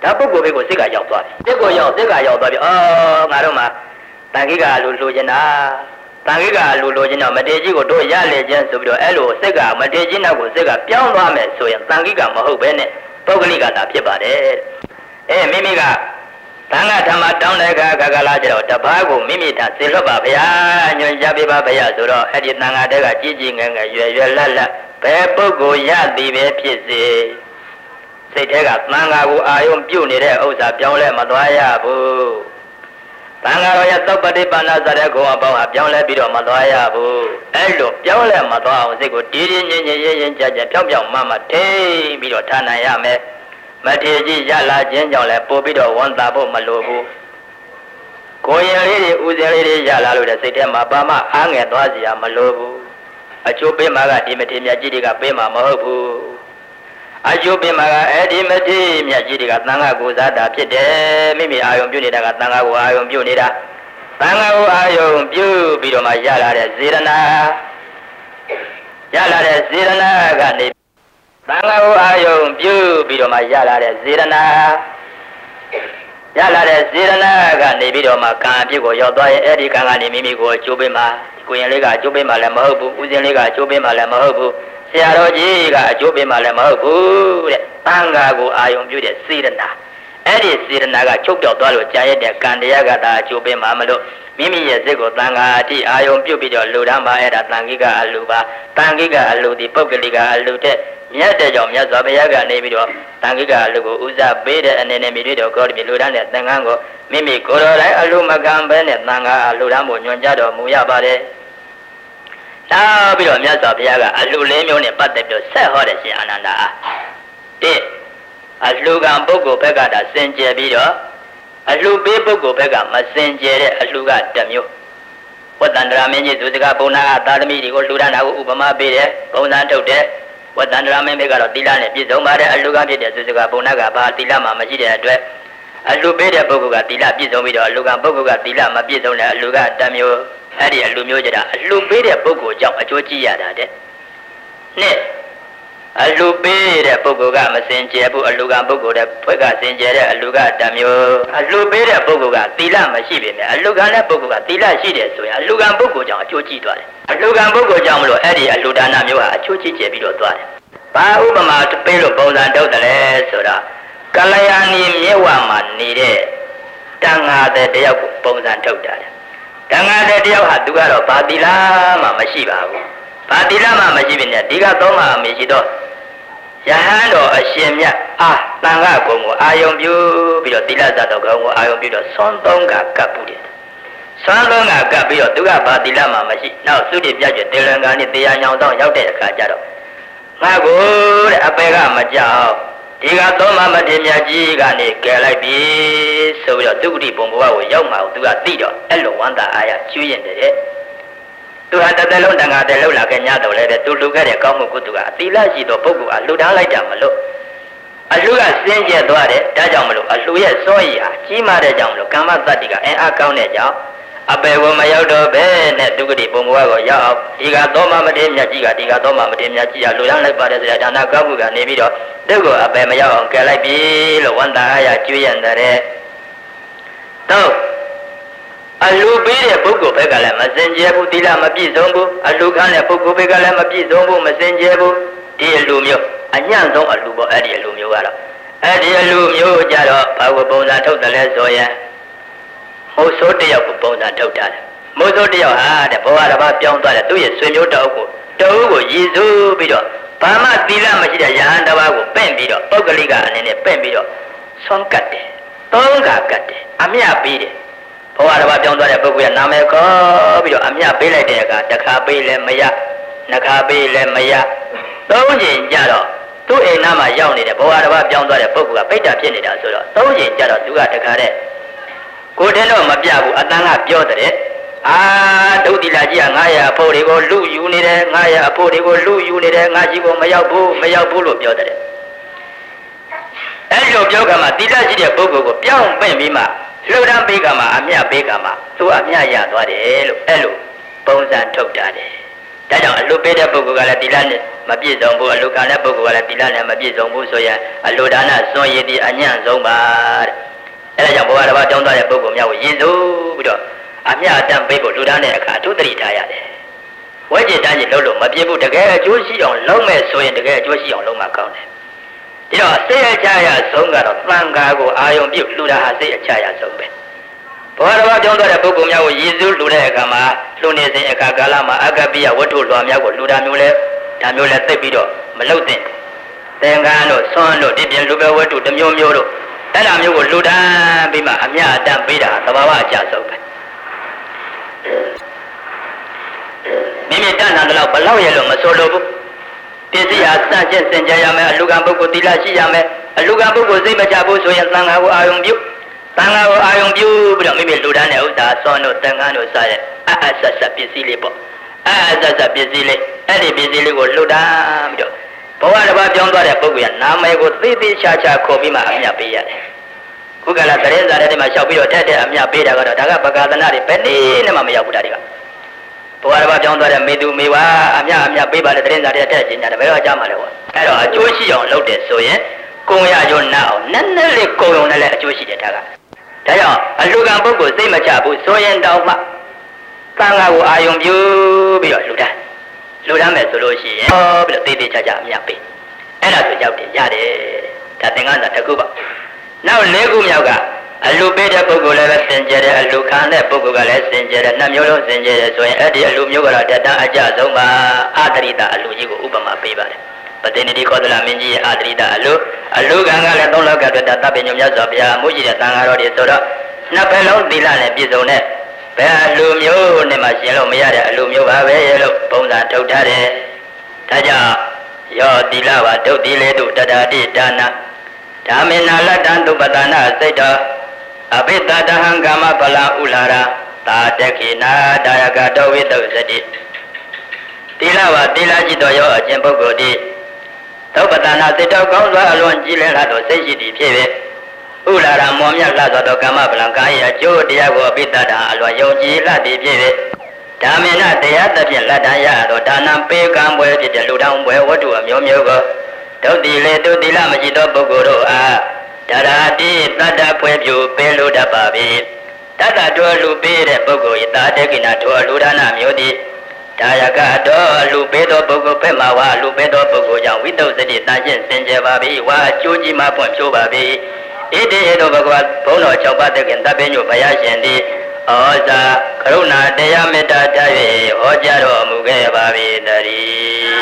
ဒါပုဂ္ဂိုလ်ဘက်ကိုစိတ်ကရောက်သွားပြီစိတ်ကိုရောက်စိတ်ကရောက်သွားပြီအော်ငါတို့မှာတန်ခိကလိုချင်တာတန်ခိကလိုချင်တော့မထေကြီးကိုတို့ရလေခြင်းဆိုပြီးတော့အဲ့လိုစိတ်ကမထေကြီးနောက်ကိုစိတ်ကပြောင်းသွားမယ်ဆိုရင်တန်ခိကမဟုတ်ပဲနဲ့ပုဂ္ဂလိကတာဖြစ်ပါတယ်မိမိကသံဃာဓမ္မတောင်းတဲ့အခါကလာကြတော့တပားကိုမိမိသာစေလွတ်ပါဗျာညွှန်ကြားပေးပါဗျာဆိုတော့အဲ့ဒီသံဃာတဲကကြီးကြီးငယ်ငယ်ရွယ်ရွယ်လတ်လတ်ဘယ်ပုဂ္ဂိုလ်ရသည်ပဲဖြစ်စေစိတ်ထဲကသံဃာကိုအာယုံပြုတ်နေတဲ့ဥစ္စာပြောင်းလဲမသွားရဘူးသံဃာတော်ရဲ့သုပ္ပတိပါဏစတဲ့ကုံအပေါင်းဟာပြောင်းလဲပြီးတော့မသွားရဘူးအဲ့လိုပြောင်းလဲမသွားအောင်စိတ်ကိုတီးတီးငြိမ်ငြိမ်ရင်ကြကြပြောင်းပြောင်းမထိပြီးတော့ထားနိုင်ရမယ်မထေကြီးရလာခြင်းကြောင့်လည်းပို့ပြီးတော့ဝန်တာဖို့မလိုဘူးကိုရင်လေးတွေဦးစင်လေးတွေရလာလို့တဲ့စိတ်ထဲမှာပါမအားငယ်သွားစီရမလိုဘူးအချိုးပေးမှာကဒီမထေမြတ်ကြီးတွေကပေးမှာမဟုတ်ဘူးအချိုးပေးမှာကအဲ့ဒီမထေမြတ်ကြီးတွေကသံဃာကိုစားတာဖြစ်တယ်မိမိအာယုံပြုနေတာကသံဃာကိုအာယုံပြုနေတာသံဃာကိုအာယုံပြုပြီးတော့မှရလာတဲ့စေရနာကနေသံဃာကိုအာယုံပြုပြီးတော့မှရလာတဲ့စေရနာကနေပြီးတော့မှကံအဖြစ်ကိုရောက်သွားရင်အဲ့ဒီကံကနေမိမိကိုအကျိုးပေးမှာကိုရင်လေးကအကျိုးပေးမှာလည်းမဟုတ်ဘူးဦးစင်လေးကအကျိုးပေးမှာလည်းမဟုတ်ဘူးဆရာတော်ကြီးကအကျိုးပေးမှာလည်းမဟုတ်ဘူးတဲ့သံဃာကိုအာယုံပြုတဲ့စေရနာအဲ့ဒီစေရနာကချုပ်ပြောက်သွားလို့ကြာရတဲ့ကံတရားကသာအကျိုးပေးမှာမလို့မိမိရဲ့စိတ်ကိုသံဃာအထိအာယုံပြုပြီးတော့လူတန်းပါအဲ့ဒါသံဃိကအလူပါသံဃိကအလူဒီပုဂ္ဂလိကအလူတဲ့မြတ်တဲ့ကြောင့်မြတ်စွာဘုရားကနေပြီးတော့တန်ခိကအလူကိုဦးစားပေးတဲ့အနေနဲ့မိတွေ့တော်ကောဒီလူတန်းတဲ့သံဃာကိုမိမိကိုယ်တော်တိုင်းအလူမကံပဲနဲ့သံဃာအလူတန်းကိုညွှန်ကြားတော်မူရပါတယ်။နောက်ပြီးတော့မြတ်စွာဘုရားကအလူလေးမျိုးနဲ့ပတ်သက်ပြီးဆက်ဟောတဲ့ရှင်အာနန္ဒာအလူကံပုဂ္ဂိုလ်ဘက်ကဒါစင်ကြယ်ပြီးတော့အလူပေးပုဂ္ဂိုလ်ဘက်ကမစင်ကြယ်တဲ့အလူကတစ်မျိုးဝတ္တန္တရာမင်းကြီးသူစကားဘုံနာသာသမီတွေကိုလူတန်းတာကိုဥပမာပေးတယ်ပုံစံထုတ်တယ်ဝတ္တန္တရာမင်းဘက်ကတော့သီလနဲ့ပြည့်စုံပါတယ်အလူကဖြစ်တဲ့သူစကားဘုံနာကဘာသီလမှမရှိတဲ့အတွက်အလူပေးတဲ့ပုဂ္ဂိုလ်ကသီလပြည့်စုံပြီးတော့အလူကပုဂ္ဂိုလ်ကသီလမပြည့်စုံတဲ့အလူကတမျိုးအဲ့ဒီအလူမျိုးကြတာအလူပေးတဲ့ပုဂ္ဂိုလ်ကြောင့်အကျိုးကြည့်ရတာတဲ့နှစ်အလူပေးတဲ့ပုဂ္ဂိုလ်ကမစင်ကြယ်ဘူးအလူကပုဂ္ဂိုလ်တဲ့ဘက်ကစင်ကြယ်တဲ့အလူကတမျိုးအလူပေးတဲ့ပုဂ္ဂိုလ်ကသီလမရှိပေမဲ့အလူကတဲ့ပုဂ္ဂိုလ်ကသီလရှိတယ်ဆိုရင်အလူကပုဂ္ဂိုလ်ကြောင့်အကျိုးကြည့်သွားတယ်အလူကပုဂ္ဂိုလ်ကြောင့်မလို့အဲ့ဒီအလူဒါနမျိုးဟာအကျိုးကြည့်ကျပြီးတော့သွားတယ်ဘာဥပမာပေးလို့ပုံစံထုတ်တယ်လဲဆိုတော့ကလျာဏီမြဲဝမှာနေတဲ့တန်ဃာတဲ့တယောက်ကိုပုံစံထုတ်တာတန်ဃာတဲ့တယောက်ဟာသူကတော့ဘာတိလာမှမရှိပါဘူးဘာတိလာမှမရှိပြီနဲ့ဒီကတော့မှအမေရှိတော့ယဟန်တော်အရှင်မြတ်တန်ဃာကုံကိုအာယုံပြုပြီးတော့တိလဇတ်တော်ကုံကိုအာယုံပြုတော့သွန်သုံးကကပ်ဘူးတယ်သွန်သုံးကကပ်ပြီးတော့သူကဘာတိလာမှမရှိနောက်သုတိပြတ်ကျွတေလံကာနဲ့တရားညောင်တော့ရောက်တဲ့အခါကျတော့ငါကိုတဲ့အပေကမကြောက်ဒီကတော့မှမထေမြတ်ကြီးကနေကယ်လိုက်ပြီဆိုပြီးတော့ဒုက္ခတိဘုံဘဝကိုရောက်မှာကိုသူကသိတော့အဲ့လိုဝန္တာအားရကျွေးရင်တဲ့သူဟာတစ်သက်လုံးတန်ခါတဲ့လှုပ်လာခဲ့ညတော့လေသူလူခဲ့တဲ့ကောင်းမှုကုသိုလ်ကအသီလရှိသောပုဂ္ဂိုလ်ကလှူဒါန်းလိုက်တာမလို့အလှူကစင်ကြယ်သွားတယ်ဒါကြောင့်မလို့အလှူရဲ့စောရည်ဟာကြီးမားတဲ့ကြောင့်မလို့ကာမတတ္တိကအင်အားကောင်းတဲ့ကြောင့်အပေဝမရောက်တော့ဘဲနဲ့ဒုက္ခတိဘုံဘဝကိုရောက်အောင်ဒီကတော့မှမထေမြတ်ကြီးကဒီကတော့မှမထေမြတ်ကြီးကလှူဒါန်းလိုက်ပါတယ်ဆိုတဲ့ဒါနကောင်းမှုကနေပြီးတော့သူ့ကိုအပေမရောက်အောင်ကယ်လိုက်ပြီလို့ဝန်တာအားရကျွေးရတဲ့တော့အလူပေးတဲ့ပုဂ္ဂိုလ်ဘက်ကလည်းမစင်ကြယ်ဘူးသီလမပြည့်စုံဘူးအလူခံတဲ့ပုဂ္ဂိုလ်ဘက်ကလည်းမပြည့်စုံဘူးမစင်ကြယ်ဘူးဒီအလူမျိုးအညံ့ဆုံးအလူပေါ့အဲ့ဒီအလူမျိုးကတော့အဲ့ဒီအလူမျိုးကြတော့ဘာကိုပုံစံထုတ်တယ်လဲဆိုရင်မိုးစိုးတယောက်ကိုပုံစံထုတ်တာတယ်မိုးစိုးတယောက်ဟာတဲ့ဘဝတစ်ပါးပြောင်းသွားတယ်သူ့ရဲ့ဆွေမျိုးတအုပ်ကိုရည်စူးပြီးတော့ဘာမှသီလမရှိတဲ့ယဟန်တစ်ပါးကိုပင့်ပြီးတော့ပုဂ္ဂလိကအနေနဲ့ပင့်ပြီးတော့ဆွမ်းကတ်တယ်သုံးခါကတ်တယ်အမြတ်ပေးတယ်ဘဝတစ်ပါးပြောင်းသွားတဲ့ပုဂ္ဂိုလ်ရဲ့နာမည်ခေါ်ပြီးတော့အမြတ်ပေးလိုက်တဲ့အခါတစ်ခါပေးလည်းမရနှစ်ခါပေးလည်းမရသုံးချိန်ကြတော့သူ့အိမ်နားမှာရောက်နေတဲ့ဘဝတစ်ပါးပြောင်းသွားတဲ့ပုဂ္ဂိုလ်ကပိဋကဖြစ်နေတာဆိုတော့သုံးချိန်ကြတော့သူကတခါတဲ့ကိုယ်တည်းတော့မပြဘူးအတန်းကပြောတဲ့ဒုတိလာကြီးက900အဖို့တွေကိုလူယူနေတယ်900အဖို့တွေကိုလူယူနေတယ်ငါကြီးကိုမရောက်ဘူးလို့ပြောတဲ့အဲ့လိုပြောကမှတိလရှိတဲ့ပုဂ္ဂိုလ်ကိုပြောင်းပင့်ပြီးမှလှုပ်တန်းပေးကမှအမြတ်ပေးကမှသူအမြတ်ရသွားတယ်လို့အဲ့လိုပုံစံထုတ်တာတယ်ဒါကြောင့်အလှပေးတဲ့ပုဂ္ဂိုလ်ကလည်းတိလနဲ့မပြည့်စုံဘူးအလူခံတဲ့ပုဂ္ဂိုလ်ကလည်းသီလနဲ့မပြည့်စုံဘူးဆိုရင်အလူဒါနစွန့်ရည်ဒီအညံ့ဆုံးပါတဲ့အဲဒါကြောင့်ဘဝတစ်ပါးတောင်းတတဲ့ပုဂ္ဂိုလ်များကိုရည်စူးပြီးတော့အမြတ်တမ်းပေးဖို့လူဒါနတဲ့အခါအထူးသတိထားရတယ်ဝဲကျင်တန်းကျင်လို့မပြည့်ဘူးတကယ်အကျိုးရှိအောင်လုပ်မယ်ဆိုရင်တကယ်အကျိုးရှိအောင်လုပ်မှကောင်းတယ်ဒီတော့စိတ်အချရဆုံးကတော့သံဃာကိုအာယုံပြုလူဒါဟာစိတ်အချရဆုံးပဲဘဝတစ်ပါးတောင်းတတဲ့ပုဂ္ဂိုလ်များကိုရည်စူးလူတဲ့အခါမှာလူနေစဉ်အခါကာလမှာအကပိယဝတ္ထုလွှာများကိုလူဒါမျိုးလဲဒါမျိုးလဲသိပြီးတော့မလုပ်သင့်သင်္ကန်းတို့ဆွမ်းတို့ဒီပြင်လူပဲဝတ္ထုတစ်မျိုးမျိုးတို့အဲ့ဒါမျိုးကိုလူတန်းပြီးမှအမြတ်အတမ်းပေးတာသဘာဝအကျဆုံးပဲမိမိတဏ္ဍာန်တော့ဘလောက်ရလို့မဆိုလို့ဘူးပစ္စည်းဟာစန့်ကျင်စင်ကြရမယ်အလူကံပုဂ္ဂိုလ်သီလရှိရမယ်အလူကံပုဂ္ဂိုလ်စိတ်မချဘူးဆိုရင်သံဃာကိုအာယုံပြုသံဃာကိုအာယုံပြုပြီးတော့မိမိလူတန်းတဲ့ဥစ္စာဆွမ်းတို့သင်္ကန်းတို့စတဲ့အဆက်ဆက်ပစ္စည်းလေးပေါ့အဆက်ဆက်ပစ္စည်းလေးအဲ့ဒီပစ္စည်းလေးကိုလူတန်းပြီးတော့ဘဝတစ်ပါးပြောင်းသွားတဲ့ပုဂ္ဂိုလ်ကနာမည်ကိုသိသိချာချာခေါ်ပြီးမှအမြတ်ပေးရတယ်ခုကလာသတင်းစာထဲမှာရှောက်ပြီးတော့တဲ့အမြတ်ပေးတာကတော့ဒါကပကာသနာတွေဘယ်နည်းနဲ့မှမရောက်ဘူးဒါတွေကဘဝတစ်ပါးပြောင်းသွားတဲ့မေသူမေဝါအမြတ်ပေးပါလေသတင်းစာထဲထည့်ခြင်းညာတယ်ဘယ်တော့ကြားမှာလဲပေါ့အဲ့တော့အကျိုးရှိအောင်လုပ်တယ်ဆိုရင်ကိုယ်ရကျိုးနာအောင်နည်းနည်းလေးကိုယ်ုံနဲ့လည်းအကျိုးရှိတယ်ဒါကဒါကြောင့်အလူကံပုဂ္ဂိုလ်စိတ်မချဘူးဆိုရင်တောင်မှသံဃာကိုအာယုံပြုပြီးတော့လူတန်းမယ်ဆိုလို့ရှိရင်ပြီးတော့သေးချာချာအမြတ်ပေးအဲ့ဒါဆိုရောက်တယ်ရတယ်ဒါသင်္ကန်းသာတစ်ခုပါနောက်၄ခုမြောက်ကအလူပေးတဲ့ပုဂ္ဂိုလ်လည်းပဲစင်ကြယ်တယ်အလူခံတဲ့ပုဂ္ဂိုလ်ကလည်းစင်ကြယ်တယ်နှစ်မျိုးလုံးစင်ကြယ်တယ်ဆိုရင်အဲ့ဒီအလူမျိုးကတော့တတန်းအကျဆုံးပါအာတရိတအလူကြီးကိုဥပမာပေးပါတယ်ပတိနိတိခောသလမင်းကြီးရဲ့အာတရိတအလူခံကလည်းသုံးလောကအတွက်တပ်ပင်ညုံမြတ်စွာဘုရားမှုရှိတဲ့သံဃာတော်တွေဆိုတော့နှစ်ဘက်လုံးသီလနဲ့ပြည့်စုံတဲ့ဘယ်အလူမျိုးနဲ့မှရှင်လို့မရတဲ့အလူမျိုးပါပဲလို့ပုံစံထုတ်ထားတယ်ဒါကြောင့်ယောသီလဝဒုတ်တိလေတုတတတိဒါနဓမ္မေနာလတ္တံသုပတနာစိတ်တော်အဘိတတဟံကာမပလံဥလာရာသာတခိနာဒါယကတောဝိတုစတိသီလဝသီလจิตတော်ရောအကျင့်ပုဂ္ဂိုလ်တိသုပတနာစိတ်တော်ကောင်းစွာအလွန်ကြည်လင်လာသောစိတ်ရှိသည်ဖြစ်ပေဥလာရာမောမြတ်လာသောကာမပလံကာယအကျိုးတရားကိုအဘိတတဟံအလွန်ယုံကြည်လာသည်ဖြစ်ပေဓမ္မေနတရားသဖြင့်လက်တန်ရသောဒါနံပေကံပွဲဖြစ်တဲ့လူတောင်းပွဲဝတ္ထုအမျိုးမျိုးကိုဒုတိလေတုတိလမရှိသောပုဂ္ဂိုလ်တို့အားဒါရာတိတတ္တပွဲပြုပေးလိုတတ်ပါ၏တတ္တတော်လူပေးတဲ့ပုဂ္ဂိုလ်၏သာတကိနာတော်လူဒါနမျိုးသည်ဒါယကတော်လူပေးသောပုဂ္ဂိုလ်ဖက်မှာဝါလူပေးသောပုဂ္ဂိုလ်ကြောင့်ဝိတုစတိတန်ရှင်းစင်ကြယ်ပါ၏ဝါအကျိုးကြီးမှဖွင့်ဖြိုးပါ၏ဣတိဧတောဘဂဝါဘုန်းတော်၆ပါးတခင်တပ်ပင်းညိုဘုရားရှင်သည်ဩဇာကရုဏာတရားမေတ္တာတတ်၍ဟောကြားတော်မူခဲ့ပါ၏တည်း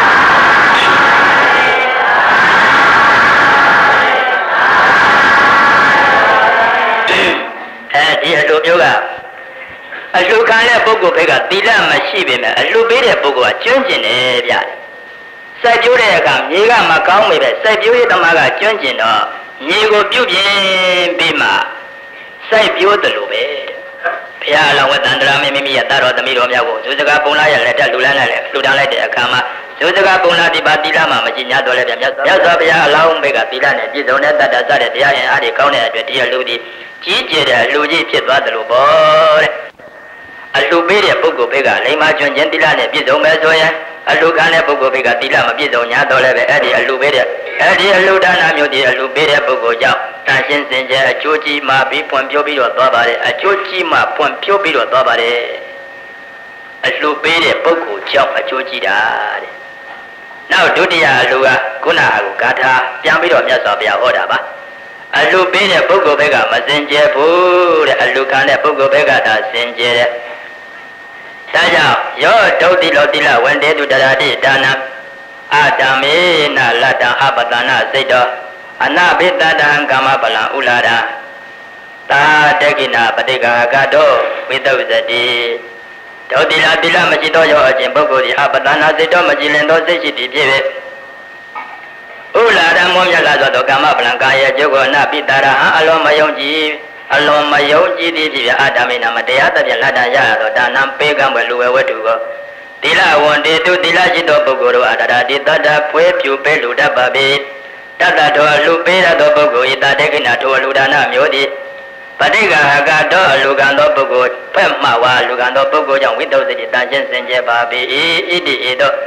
ဒီအလူမျိုးကအလူခံတဲ့ပုဂ္ဂိုလ်ဘက်ကသီလမရှိပေမဲ့အလူပေးတဲ့ပုဂ္ဂိုလ်ကကျွမ်းကျင်တယ်ဗျစိုက်ပျိုးတဲ့အခါမြေကမကောင်းပေမဲ့စိုက်ပျိုးရေးသမားကကျွမ်းကျင်တော့မြေကိုပြုပြင်ပြီးမှစိုက်ပျိုးတယ်လို့ပဲဘုရားအလောင်းဝတ္တန္တရာမိမိရဲ့တာတော်သမီးတော်များကိုဇုစကားပုံလာရလက်တက်လူလန်းလိုက်လူတန်းလိုက်တဲ့အခါမှာဇုစကားပုံလာဒီပါတိလမှာမကြည်ညာတော်လည်းပြမြတ်စွာဘုရားအလောင်းဘက်ကသီလနဲ့ပြည့်စုံတဲ့တတ္တစတဲ့တရားရင်အားတွေကောင်းတဲ့အတွက်တရားလူသည်ကြီးကျယ်တဲ့လူကြီးဖြစ်သွားတယ်လို့ပေါ့တဲ့အလူပေးတဲ့ပုဂ္ဂိုလ်ဘက်ကလိမ္မာကျွမ်းကျင်သီလနဲ့ပြည့်စုံမယ်ဆိုရင်အလူခံတဲ့ပုဂ္ဂိုလ်ဘက်ကသီလမပြည့်စုံညာတော့လည်းပဲအဲ့ဒီအလူပေးတဲ့အဲ့ဒီအလူဒါနမျိုးဒီအလူပေးတဲ့ပုဂ္ဂိုလ်ကြောင့်တန်ရှင်းစင်ကြယ်အကျိုးကြီးမှပြီးဖွင့်ပြပြီးတော့သွားပါတယ်အကျိုးကြီးမှဖွင့်ပြပြီးတော့သွားပါတယ်အလူပေးတဲ့ပုဂ္ဂိုလ်ကြောင့်အကျိုးကြီးတာတဲ့နောက်ဒုတိယအလူကခုနကဂါထာပြန်ပြီးတော့မြတ်စွာဘုရားဟောတာပါအလူပေးတဲ့ပုဂ္ဂိုလ်ဘက်ကမစင်ကြယ်ဘူးတဲ့အလူခံတဲ့ပုဂ္ဂိုလ်ဘက်ကသာစင်ကြယ်တဲ့ဒါကြောင့်ယောဒုတိလောတိလဝန္တေတုတရာတိဒါနအာတမေနလတ္တအပတနာစိတ်တော်အနဘိတတံကာမပလံဥလာရာသာတကိနာပတိကာကတောဝိတုဇတိဒုတိလတိလမရှိသောယောအချင်းပုဂ္ဂိုလ်သည်အပတနာစိတ်တော်မကြည်လင်သောစိတ်ရှိသည်ဖြစ်ပေဥလာရမောမြတ်လာသောကာမပလံကာယကျုပ်ကိုအနပိတရာအလုံးမယုံကြည်သည်ဖြစ်အတ္တမေနမတရားသဖြင့်လက်တန်ရသောဒါနံပေကံဝလူဝဝတ္ထုကိုသီလဝန္တေတုသီလရှိသောပုဂ္ဂိုလ်တို့အတ္တတိတတ္တဖွေးပြူပဲလူတတ်ပါပေတတ္တတော်လူပေးရသောပုဂ္ဂိုလ်ဤတတေကိနာထိုလူဒါနမျိုးသည်ပဋိက္ခာကတော်လူကံသောပုဂ္ဂိုလ်ဖက်မှဝါလူကံသောပုဂ္ဂိုလ်ကြောင့်ဝိတ္တုစတိတန်ရှင်းစင်ကြယ်ပါပေဣတိဧတော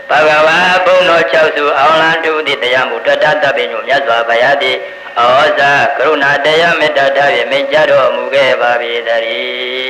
ဘာဂဝါဘုံတော်၆စုအောင်လံတုတိတရားမူတတတပိညုမြတ်စွာဘုရားသည်ဩဇာကရုဏာတရားမေတ္တာဓာဖြင့်မိန့်ကြားတော်မူခဲ့ပါပြီတည်းဒီ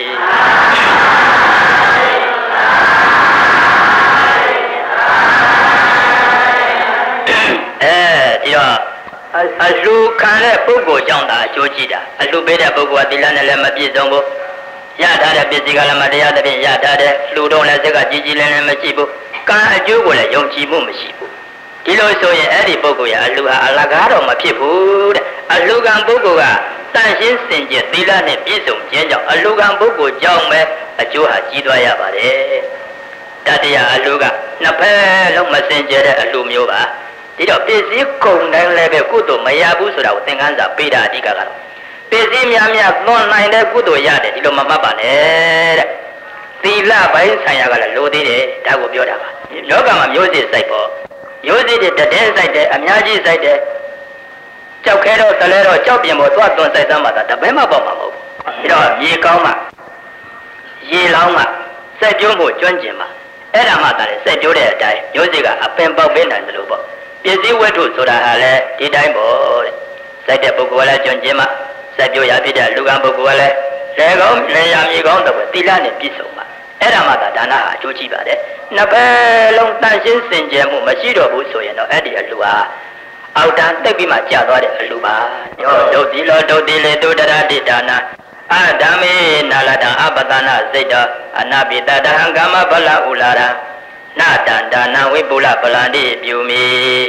တော့အလှခံတဲ့ပုဂ္ဂိုလ်ကြောင့်သာအကျိုးကြည့်တာအလှပေးတဲ့ပုဂ္ဂိုလ်ကသီလနဲ့လည်းမပြည့်စုံဘူးရထားတဲ့ပစ္စည်းကလည်းမတရားသဖြင့်ရထားတဲ့လှူတော့လည်းစက်ကကြီးကြီးလင်းလင်းမရှိဘူးကံအကျိုးကိုလည်းယုံကြည်မှုမရှိဘူးဒီလိုဆိုရင်အဲ့ဒီပုဂ္ဂိုလ်ရဲ့အလှဟာအလကားတော့မဖြစ်ဘူးတဲ့အလှကံပုဂ္ဂိုလ်ကတန်ရှင်းစင်ကြယ်သီလနဲ့ပြည့်စုံခြင်းကြောင့်အလှကံပုဂ္ဂိုလ်ကြောင့်ပဲအကျိုးဟာကြီးသွားရပါတယ်တတရားအလှကနှစ်ဖက်လုံးမစင်ကြယ်တဲ့အလှမျိုးပါဒီတော့ပစ္စည်းကုန်တိုင်းလည်းပဲကုသိုလ်မရဘူးဆိုတာကိုသင်ခန်းစာပေးတာအဓိကကတော့ပစ္စည်းများများသွန်နိုင်တဲ့ကုသိုလ်ရတယ်ဒီလိုမမှတ်ပါနဲ့တဲ့သီလပိုင်းဆိုင်ရာကလည်းလိုသေးတယ်ဒါကိုပြောတာပါလောကမှာမျိုးစေ့စိုက်ပေါ့မျိုးစေ့တွေတတဲ့စိုက်တယ်အများကြီးစိုက်တယ်ကြောက်ခဲတော့တလဲတော့ကြောက်ပြင်ပေါ်သွားသွန်စိုက်သမ်းမှသာတပည့်မပေါ့မှာမဟုတ်ဘူးဒီတော့ရေကောင်းမှရေလောင်းမှစိုက်ပျိုးမှုကျွမ်းကျင်မှအဲ့ဒါမှသာလေစိုက်ပျိုးတဲ့အတိုင်းမျိုးစေ့ကအပင်ပေါက်ပေးနိုင်တယ်လို့ပေါ့ပစ္စည်းဝတ္ထုဆိုတာဟာလည်းဒီတိုင်းပေါ့တဲ့စိုက်တဲ့ပုဂ္ဂိုလ်ကလည်းကျွမ်းကျင်မှစိုက်ပျိုးရဖြစ်တဲ့လူကံပုဂ္ဂိုလ်ကလည်းလေကောင်းလေရမြေကောင်းတော့သီလနဲ့ပြည့်စုံမှအဲ့ဒါမှသာဒါနဟာအကျိုးကြီးပါတယ်နှစ်ဖက်လုံးတန်ရှင်းစင်ကြယ်မှုမရှိတော့ဘူးဆိုရင်တော့အဲ့ဒီအလှဟာအောက်တန်းတိတ်ပြီးမှကြာသွားတဲ့အလှပါယောဒုတ်တိလောဒုတ်တိလေတုတရတိဒါနာအဓမ္မေနာလတံအပတနာစိတ်တော်အနာပိတတဟံကာမဗလဥလာရနာတန္တာနာဝိပုလပလန္တိပြုမိ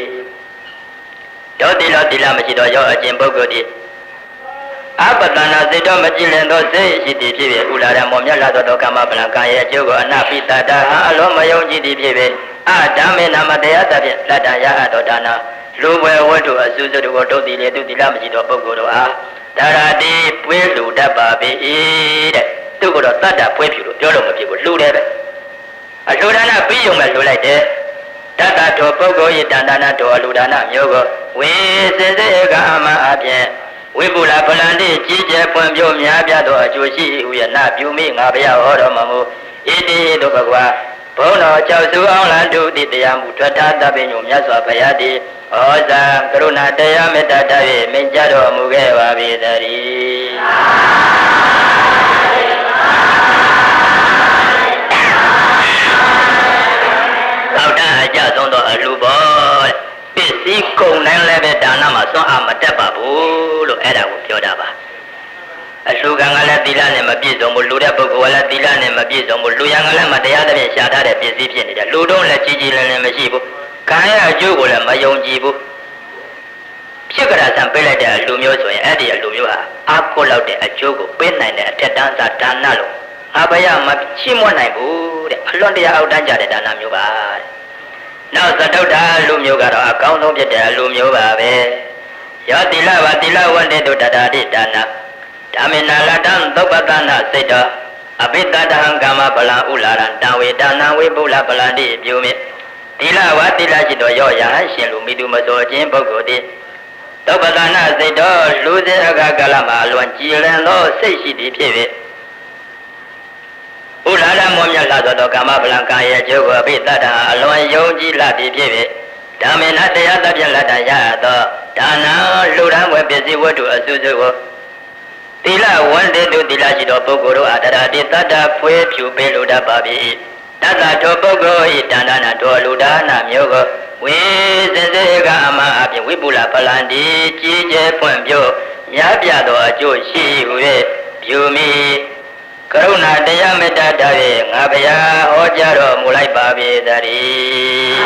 ဒုတ်တိလောတိလမရှိတော့ယောအကျင့်ပုဂ္ဂိုလ်တိအပတနာစိတ်တော်မကြည်လင်သောစိတ်ရှိသည်ဖြစ်ဖြစ်ဥလာရမောမြတ်လာသောကာမဗလံကာယေအကျိုးကိုအနာပိတတဟံအလုံးမယုံကြည်သည်ဖြစ်ဖြစ်အဓမ္မေနာမတရားသဖြင့်လတ္တရအပ်သောဒါနာလူဝဲဝတ္ထုအစုစုတို့ကိုဒုတ်တိလေတုတိလမရှိသောပုဂ္ဂိုလ်တို့အားဒါရတိပွေးလူတတ်ပါပေ၏တဲ့သူကတော့တတ်တာပွေးဖြူလို့ပြောလို့မဖြစ်ဘူးလှူတယ်ပဲအလှူဒါနပြီးုံပဲလှူလိုက်တယ်တတ္တတော်ပုဂ္ဂိုလ်၏တဏ္ဍနာတော်အလှူဒါနမျိုးကိုဝိစေစေကအမအပြင်ဝိပုလပလန္တိကြီးကျယ်ပွင့်ပြိုးများပြသောအကျိုးရှိဟုယနာပြုမိငါဘုရားဟောတော်မမူဣတိတုဘဂဝါဘုန်းတော်ကြောက်စုအောင်လံတုတိတရားမူထွက်ထားတပင်ညုံမြတ်စွာဘုရားသည်ဩဇာကရုဏာတရားမေတ္တာတည်းမိန့်ကြားတော်မူခဲ့ပါပြီတည်းအောက်တန်းအကြဆုံးသောအလှပေါ်ပစ္စည်းကုန်တိုင်းလည်းပဲဒါနမှာစွန့်အားမတက်ပါဘူးလို့အဲ့ဒါကိုပြောတာပါအလှကံကလည်းသီလနဲ့မပြည့်စုံဘူးလူတဲ့ပုဂ္ဂိုလ်ကလည်းသီလနဲ့မပြည့်စုံဘူးလူရံကလည်းမတရားသဖြင့်ရှားထားတဲ့ပစ္စည်းဖြစ်နေတယ်လူတော့လည်းကြီးကြီးလင်းလင်းမရှိဘူးကံရဲ့အကျိုးကိုလည်းမယုံကြည်ဘူးဖြစ်ကြတာဆံပေးလိုက်တဲ့အလူမျိုးဆိုရင်အဲ့ဒီအလူမျိုးဟာအာကိုလောက်တဲ့အကျိုးကိုပေးနိုင်တဲ့အထက်တန်းစားဒါနလို့အဘယမချီးမွမ်းနိုင်ဘူးတဲ့အလွန်တရာအောက်တန်းကြတဲ့ဒါနမျိုးပါတဲ့နောက်သတုဒ္ဓလူမျိုးကတော့အကောင်းဆုံးဖြစ်တဲ့လူမျိုးပါပဲယောတိလဝတိလဝန္တေတုတတ္တာတိဒါနဓမ္မေနာလတံသုပ္ပတနာစိတ်တော်အဘိတတဟံကာမဗလံဥလာရံတံဝေဒါနဝိပုလပလန္တိပြုမိတိလဝတိလရှိတော်ယောယဟန်ရှင်လူမိသူမစောခြင်းပုဂ္ဂိုလ်သည်သုပ္ပတနာစိတ်တော်လူစေအခါကာလမှာအလွန်ကြည်လင်သောစိတ်ရှိသည်ဖြစ်၍ဥလာရမောမြတ်လာသောကာမဗလံကာယေကျိုးကိုအဘိတတဟံအလွန်ယုံကြည်လာသည်ဖြစ်၍ဓမ္မေနတရားသဖြင့်လက်တရသောဒါနလူရန်ဝေပစ္စည်းဝတ္ထုအစုစုကိုသီလဝန္တေတုသီလရှိသောပုဂ္ဂိုလ်တို့အားတရာတိတတ္တဖွေးဖြူပေးလိုတတ်ပါ၏တတ္တထိုပုဂ္ဂိုလ်၏တဏ္ဍနာတော်လူဒါနမျိုးကိုဝိစေစေကအမအပြင်ဝိပုလပလန္တိကြီးကျယ်ဖွင့်ပြများပြသောအကျိုးရှိဟု၍ပြုမိကရုဏာတရားမေတ္တာတည်းငါဘုရားဟောကြားတော်မူလိုက်ပါပြီတည်း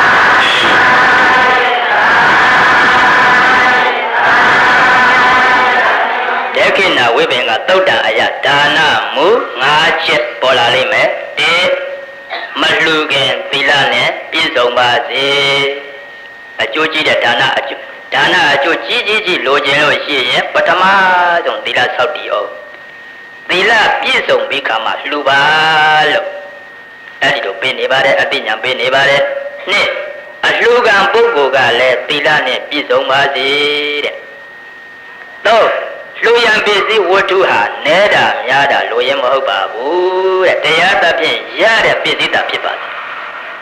ဒက္ခိဏဝိပင်ကသုတ်တံအယဒါနမူ၅ချက်ပေါ်လာလိမ့်မယ်မလှူခင်သီလနဲ့ပြည့်စုံပါစေအကျိုးကြီးတဲ့ဒါနအကျိုးကြီးလိုချင်လို့ရှိရင်ပထမဆုံးသီလဆောက်တည်အောင်သီလပြည့်စုံပြီးခါမှလှူပါလို့အဲ့ဒီတော့ပေးနေပါတယ်အသိဉာဏ်ပေးနေပါတယ်နှစ်အလှူကံပုဂ္ဂိုလ်ကလည်းသီလနဲ့ပြည့်စုံပါစေတဲ့သုံးလူရန်ပစ္စည်းဝတ္ထုဟာနဲတာများတာလိုရင်မဟုတ်ပါဘူးတဲ့တရားသဖြင့်ရတဲ့ပစ္စည်းတာဖြစ်ပါစေ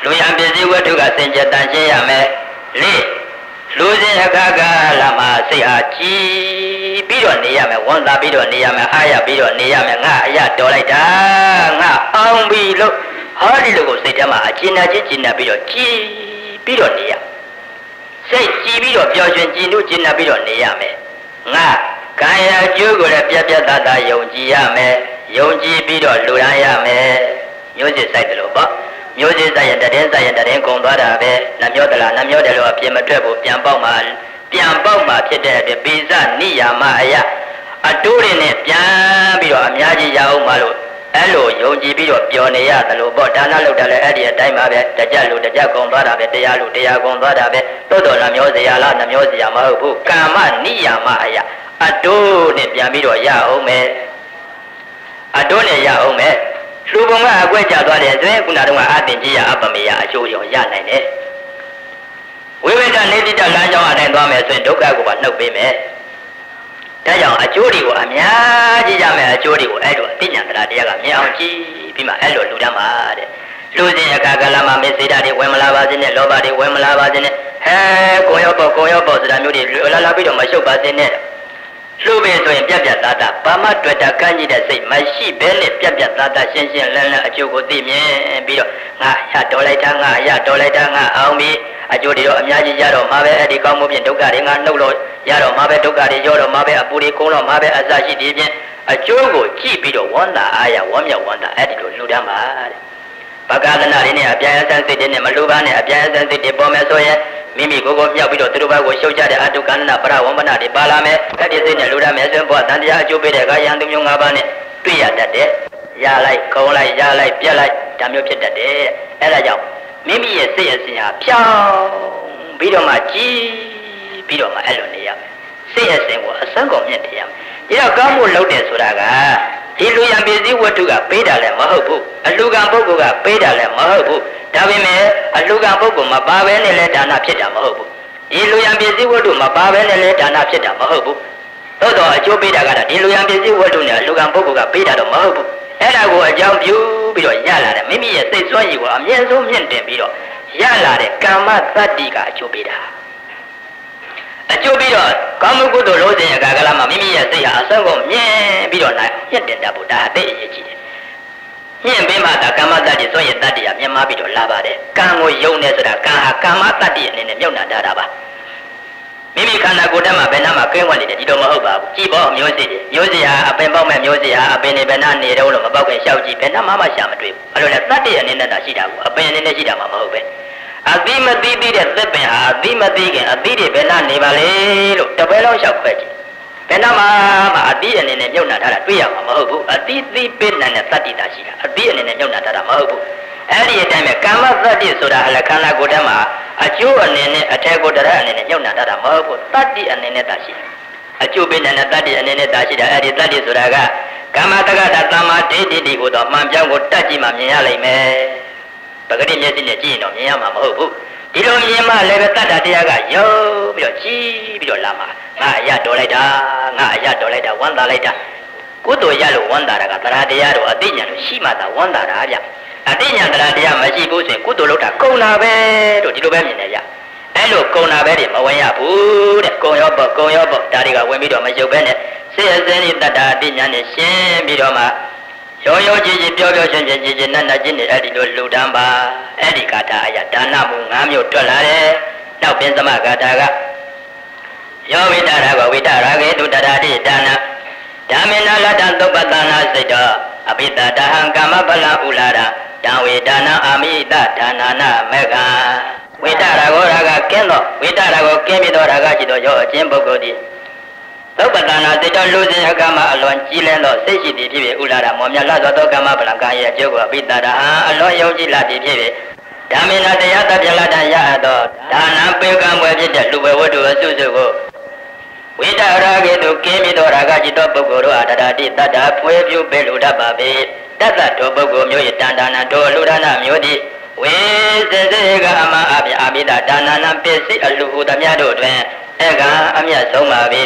လူရန်ပစ္စည်းဝတ္ထုကစင်ကြယ်တန်ရှင်းရမယ်လေးလူစဉ်အခါကလာမှာစိတ်အားကြည်ပြီးတော့နေရမယ်ဝန်သာပြီးတော့နေရမယ်အားရပြီးတော့နေရမယ်ငါအရာတော်လိုက်တာငါအောင်ပြီလို့ဟောဒီလိုကိုစိတ်ထဲမှာအကျဉ်းနဲ့ကျဉ်းနဲ့ပြီးတော့ကြည်ပြီးတော့နေရစိတ်ကြည်ပြီးတော့ပျော်ရွှင်ကြည်နုကျဉ်းနဲ့ပြီးတော့နေရမယ်ငါကာယအကျိုးကိုလည်းပြတ်ပြတ်သားသားယုံကြည်ရမယ်ယုံကြည်ပြီးတော့လူရန်ရမယ်မျိုးစစ်ဆိုင်တယ်လို့ပေါ့မျိုးစစ်ဆိုင်ရင်တည်ဆိုင်ရင်တည်ကုန်သွားတာပဲနှမျောတလားနှမျောတယ်လို့အပြင်းမထွက်ဘူးပြန်ပေါက်မှာဖြစ်တဲ့အတွက်ပိစနိယာမအယအတိုးတွေနဲ့ပြန်ပြီးတော့အများကြီးရအောင်မလို့အဲ့လိုယုံကြည်ပြီးတော့ပျော်နေရတယ်လို့ပေါ့ဒါနလုပ်တယ်လည်းအဲ့ဒီအတိုင်းပါပဲတကြလို့တကြကုန်သွားတာပဲတရားလို့တရားကုန်သွားတာပဲတိုးတော်နှမျောစရာလားနှမျောစရာမဟုတ်ဘူးကာမနိယာမအယအတိုးနဲ့ပြန်ပြီးတော့ရအောင်မယ်အတိုးနဲ့ရအောင်မယ်လူပုံကအကွက်ကြသွားတယ်ဆိုရင်ခုနကတော့အတင်ကြီးရအပမေယအကျိုးရောရနိုင်တယ်ဝိဝေဒနေတိတလမ်းကြောင်းအတိုင်းသွားမယ်ဆိုရင်ဒုက္ခကိုပါနှုတ်ပေးမယ်ဒါကြောင့်အကျိုးတွေကိုအများကြီးရမယ်အကျိုးတွေကိုအဲ့လိုအသိဉာဏ်တရားကမြင်အောင်ကြည့်ပြီးမှအဲ့လိုလူတတ်မှာတဲ့လူစဉ်အခါကလာမှာမေစေတာတွေဝင်မလာပါစေနဲ့လောဘတွေဝင်မလာပါစေနဲ့ကိုရောပေါ့ဆိုတာမျိုးတွေလာပြီးတော့မရှုပ်ပါစေနဲ့လူပဲဆိုရင်ပြတ်ပြတ်သားသားဘာမှတွေ့တာကန့်ကြီးတဲ့စိတ်မရှိဘဲနဲ့ပြတ်ပြတ်သားသားရှင်းရှင်းလန်းလန်းအကျိုးကိုသိမြင်ပြီးတော့ငါရတော်လိုက်တာငါရတော်လိုက်တာငါအောင်ပြီအကျိုးတွေတော့အများကြီးရတော့မှာပဲအဲ့ဒီကောင်းမှုဖြင့်ဒုက္ခတွေငါနှုတ်လို့ရတော့မှာပဲဒုက္ခတွေရောတော့မှာပဲအပူတွေကုန်းတော့မှာပဲအစရှိဒီဖြင့်အကျိုးကိုကြည့်ပြီးတော့ဝန္တာအားရဝမ်းမြောက်ဝန္တာအဲ့ဒီလိုလူတန်းပါတဲ့ပကသနာတွေနဲ့အပြည့်အစုံစိတ်တွေနဲ့မလူပါနဲ့အပြည့်အစုံစိတ်တွေပေါ်မယ်ဆိုရင်မိမိကိုယ်ကိုမြောက်ပြီးတော့သူတို့ဘက်ကိုရှုပ်ကြတဲ့အတုကန္နပရဝမ္ပနာတွေပါလာမယ်အဲ့ဒီစိတ်နဲ့လူရမယ်ဆိုရင်ဘောတန်တရားအကျိုးပေးတဲ့ကာယံသူမျိုး၅ပါးနဲ့တွေ့ရတတ်တယ်ရလိုက်ခုံလိုက်ရလိုက်ပြက်လိုက်ဒါမျိုးဖြစ်တတ်တယ်အဲ့ဒါကြောင့်မိမိရဲ့စိတ်အစဉ်ဟာဖြောင်းပြီးတော့မှကြည်ပြီးတော့မှအဲ့လိုနေရမယ်စိတ်အစဉ်ကိုအစမ်းကုန်မြင့်တယ်ရမယ်ဒီတော့ကောင်းမှုလုပ်တယ်ဆိုတာကဒီလူရန်ပစ္စည်းဝတ္ထုကပေးတာလည်းမဟုတ်ဘူးအလူကံပုဂ္ဂိုလ်ကပေးတာလည်းမဟုတ်ဘူးဒါပေမဲ့အလူကံပုဂ္ဂိုလ်မပါဘဲနဲ့လည်းဒါနဖြစ်တာမဟုတ်ဘူးဒီလူရန်ပစ္စည်းဝတ္ထုမပါဘဲနဲ့လည်းဒါနဖြစ်တာမဟုတ်ဘူးသို့တော့အကျိုးပေးတာကတော့ဒီလူရန်ပစ္စည်းဝတ္ထုနဲ့အလူကံပုဂ္ဂိုလ်ကပေးတာတော့မဟုတ်ဘူးအဲ့ဒါကိုအကြောင်းပြုပြီးတော့ရလာတယ်မိမိရဲ့စိတ်ဆွမ်းရည်ကိုအမြင့်ဆုံးမြင့်တင်ပြီးတော့ရလာတဲ့ကာမသတ္တိကအကျိုးပေးတာအကျိုးပြီးတော့ကောင်းမှုကုသိုလ်လို့စဉ်အခါကလာမှာမိမိရဲ့စိတ်ဟာအဆုံးကိုမြင့်ပြီးတော့နိုင်မြင့်တင်တတ်ဖို့ဒါအသိအရေးကြီးတယ်မြင့်ပြီးမှဒါကာမတ္တိဆိုရင်တတ္တိကမြင့်မားပြီးတော့လာပါတယ်ကံကိုယုံနေဆိုတာကံဟာကာမတတ္တိအနေနဲ့မြုပ်နှံထားတာပါမိမိခန္ဓာကိုယ်ထဲမှာဘယ်နှမှာကင်းဝတ်နေတယ်ဒီတော့မဟုတ်ပါဘူးကြည်ပေါ့မျိုးစေ့မျိုးစေ့ဟာအပင်ပေါက်မဲ့မျိုးစေ့ဟာအပင်နေဘယ်နှနေတော့လို့မပေါက်ခင်ရှောက်ကြည့်ဘယ်နှမှရှာမတွေ့ဘူးအဲ့လိုလဲတတ္တိအနေနဲ့တာရှိတာကိုအပင်အနေနဲ့ရှိတာမှမဟုတ်ပဲအတိမတိတိတဲ့သစ်ပင်ဟာအတိမတိခင်အတိတွေဘယ်နှနေပါလေလို့တပည့်လုံးလျှောက်ခွဲကြည့်ဘယ်နှမှာအတိအနေနဲ့မြုပ်နှံထားတာတွေ့ရမှာမဟုတ်ဘူးအတိသိပိဏနဲ့တတ္တိတာရှိတာအတိအနေနဲ့မြုပ်နှံထားတာမဟုတ်ဘူးအဲ့ဒီအတိုင်းပဲကာမသတ္တိဆိုတာအလခန္ဓာကိုယ်ထဲမှာအကျိုးအနေနဲ့အထက်ကိုတရအနေနဲ့မြုပ်နှံထားတာမဟုတ်ဘူးတတ္တိအနေနဲ့တာရှိတယ်အကျိုးပိဏနဲ့တတ္တိအနေနဲ့တာရှိတာအဲ့ဒီတတ္တိဆိုတာကကာမတက္ကတာသမ္မာဒိဋ္ဌိတိကိုတော့မှန်ပြောင်းကိုတတ်ကြည့်မှမြင်ရလိမ့်မယ်ပဂတိမျက်စိနဲ့ကြည့်ရင်တော့မြင်ရမှာမဟုတ်ဘူးဒီလိုမြင်မှလည်းပဲတတ္တတရားကယုံပြီးတော့ကြည်ပြီးတော့လာမှာငါအရတော်လိုက်တာငါအရတော်လိုက်တာဝမ်းသာလိုက်တာကုသိုလ်ရလို့ဝမ်းသာတာကတရားတရားတော့အသိဉာဏ်လို့ရှိမှသာဝမ်းသာတာဗျအသိဉာဏ်တရားတရားမရှိဘူးဆိုရင်ကုသိုလ်လုပ်တာကုန်တာပဲတို့ဒီလိုပဲမြင်နေကြအဲ့လိုကုန်တာပဲတွေမဝင်ရဘူးတဲ့ကုန်ရောပေါ့ဒါတွေကဝင်ပြီးတော့မရုပ်ပဲနဲ့စိတ်အစဉ်ဤတတ္တအသိဉာဏ်နဲ့ရှင်းပြီးတော့မှရောကြည်ပြောရှင်းကြည်နတ်ချင်းနေအဲ့ဒီလိုလူတန်းပါအဲ့ဒီကာထာအရာဒါနမှု၅မျိုးတွက်လာတယ်နောက်ပြင်သမကာထာကယောဝိတရာကဝိတရာကေတုတရာတိဒါနဓမ္မေနလတ္တသုပ္ပတနာစိတ်တော်အဘိတတဟံကာမပလဥလာရတံဝေဒါနအာမိတဒါနနာမေကဝိတရာကိုရာကကင်းတော့ဝိတရာကိုကင်းပြီးတော့ရာကရှိတော့ရောအချင်းပုဂ္ဂိုလ်ဒီသုပ္ပတနာစိတ်တော်လူစဉ်အကမအလွန်ကြီးလဲတော့စိတ်ရှိသည်ဖြစ်ဖြစ်ဥလာရမောမြတ်လာသောကာမပလံကာရဲ့အကျိုးကိုအဘိတတဟံအလွန်ယုံကြည်လာသည်ဖြစ်ဖြစ်ဓမ္မေနတရားတပ်ပြလာတရသောဒါနပေကံဝယ်ဖြစ်တဲ့လူဝဲဝတ္ထုအစုစုကိုဝိတရာကေတုကင်းပြီးတော့ရာဂจิตပုဂ္ဂိုလ်တို့အတ္တတိတတ္တဖွေပြုပေလူတတ်ပါပေတတ္တတို့ပုဂ္ဂိုလ်မျိုး၏တန်တာနာတို့လူဒနာမျိုးသည်ဝေစေစေကအမအပြအဘိဒဒါနနာပစ္စည်းအလူဟုသမျှတို့တွင်ဧကအမြတ်ဆုံးပါပေ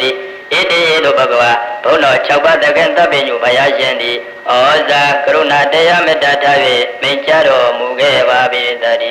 ဣတိယတုဘဂဝါဘုန်းတော်6ပါးတခင်သဗ္ဗညုဘုရားရှင်သည်ဩဇာကရုဏာတရားမေတ္တာထား၍မိန့်ကြားတော်မူခဲ့ပါပေတည်း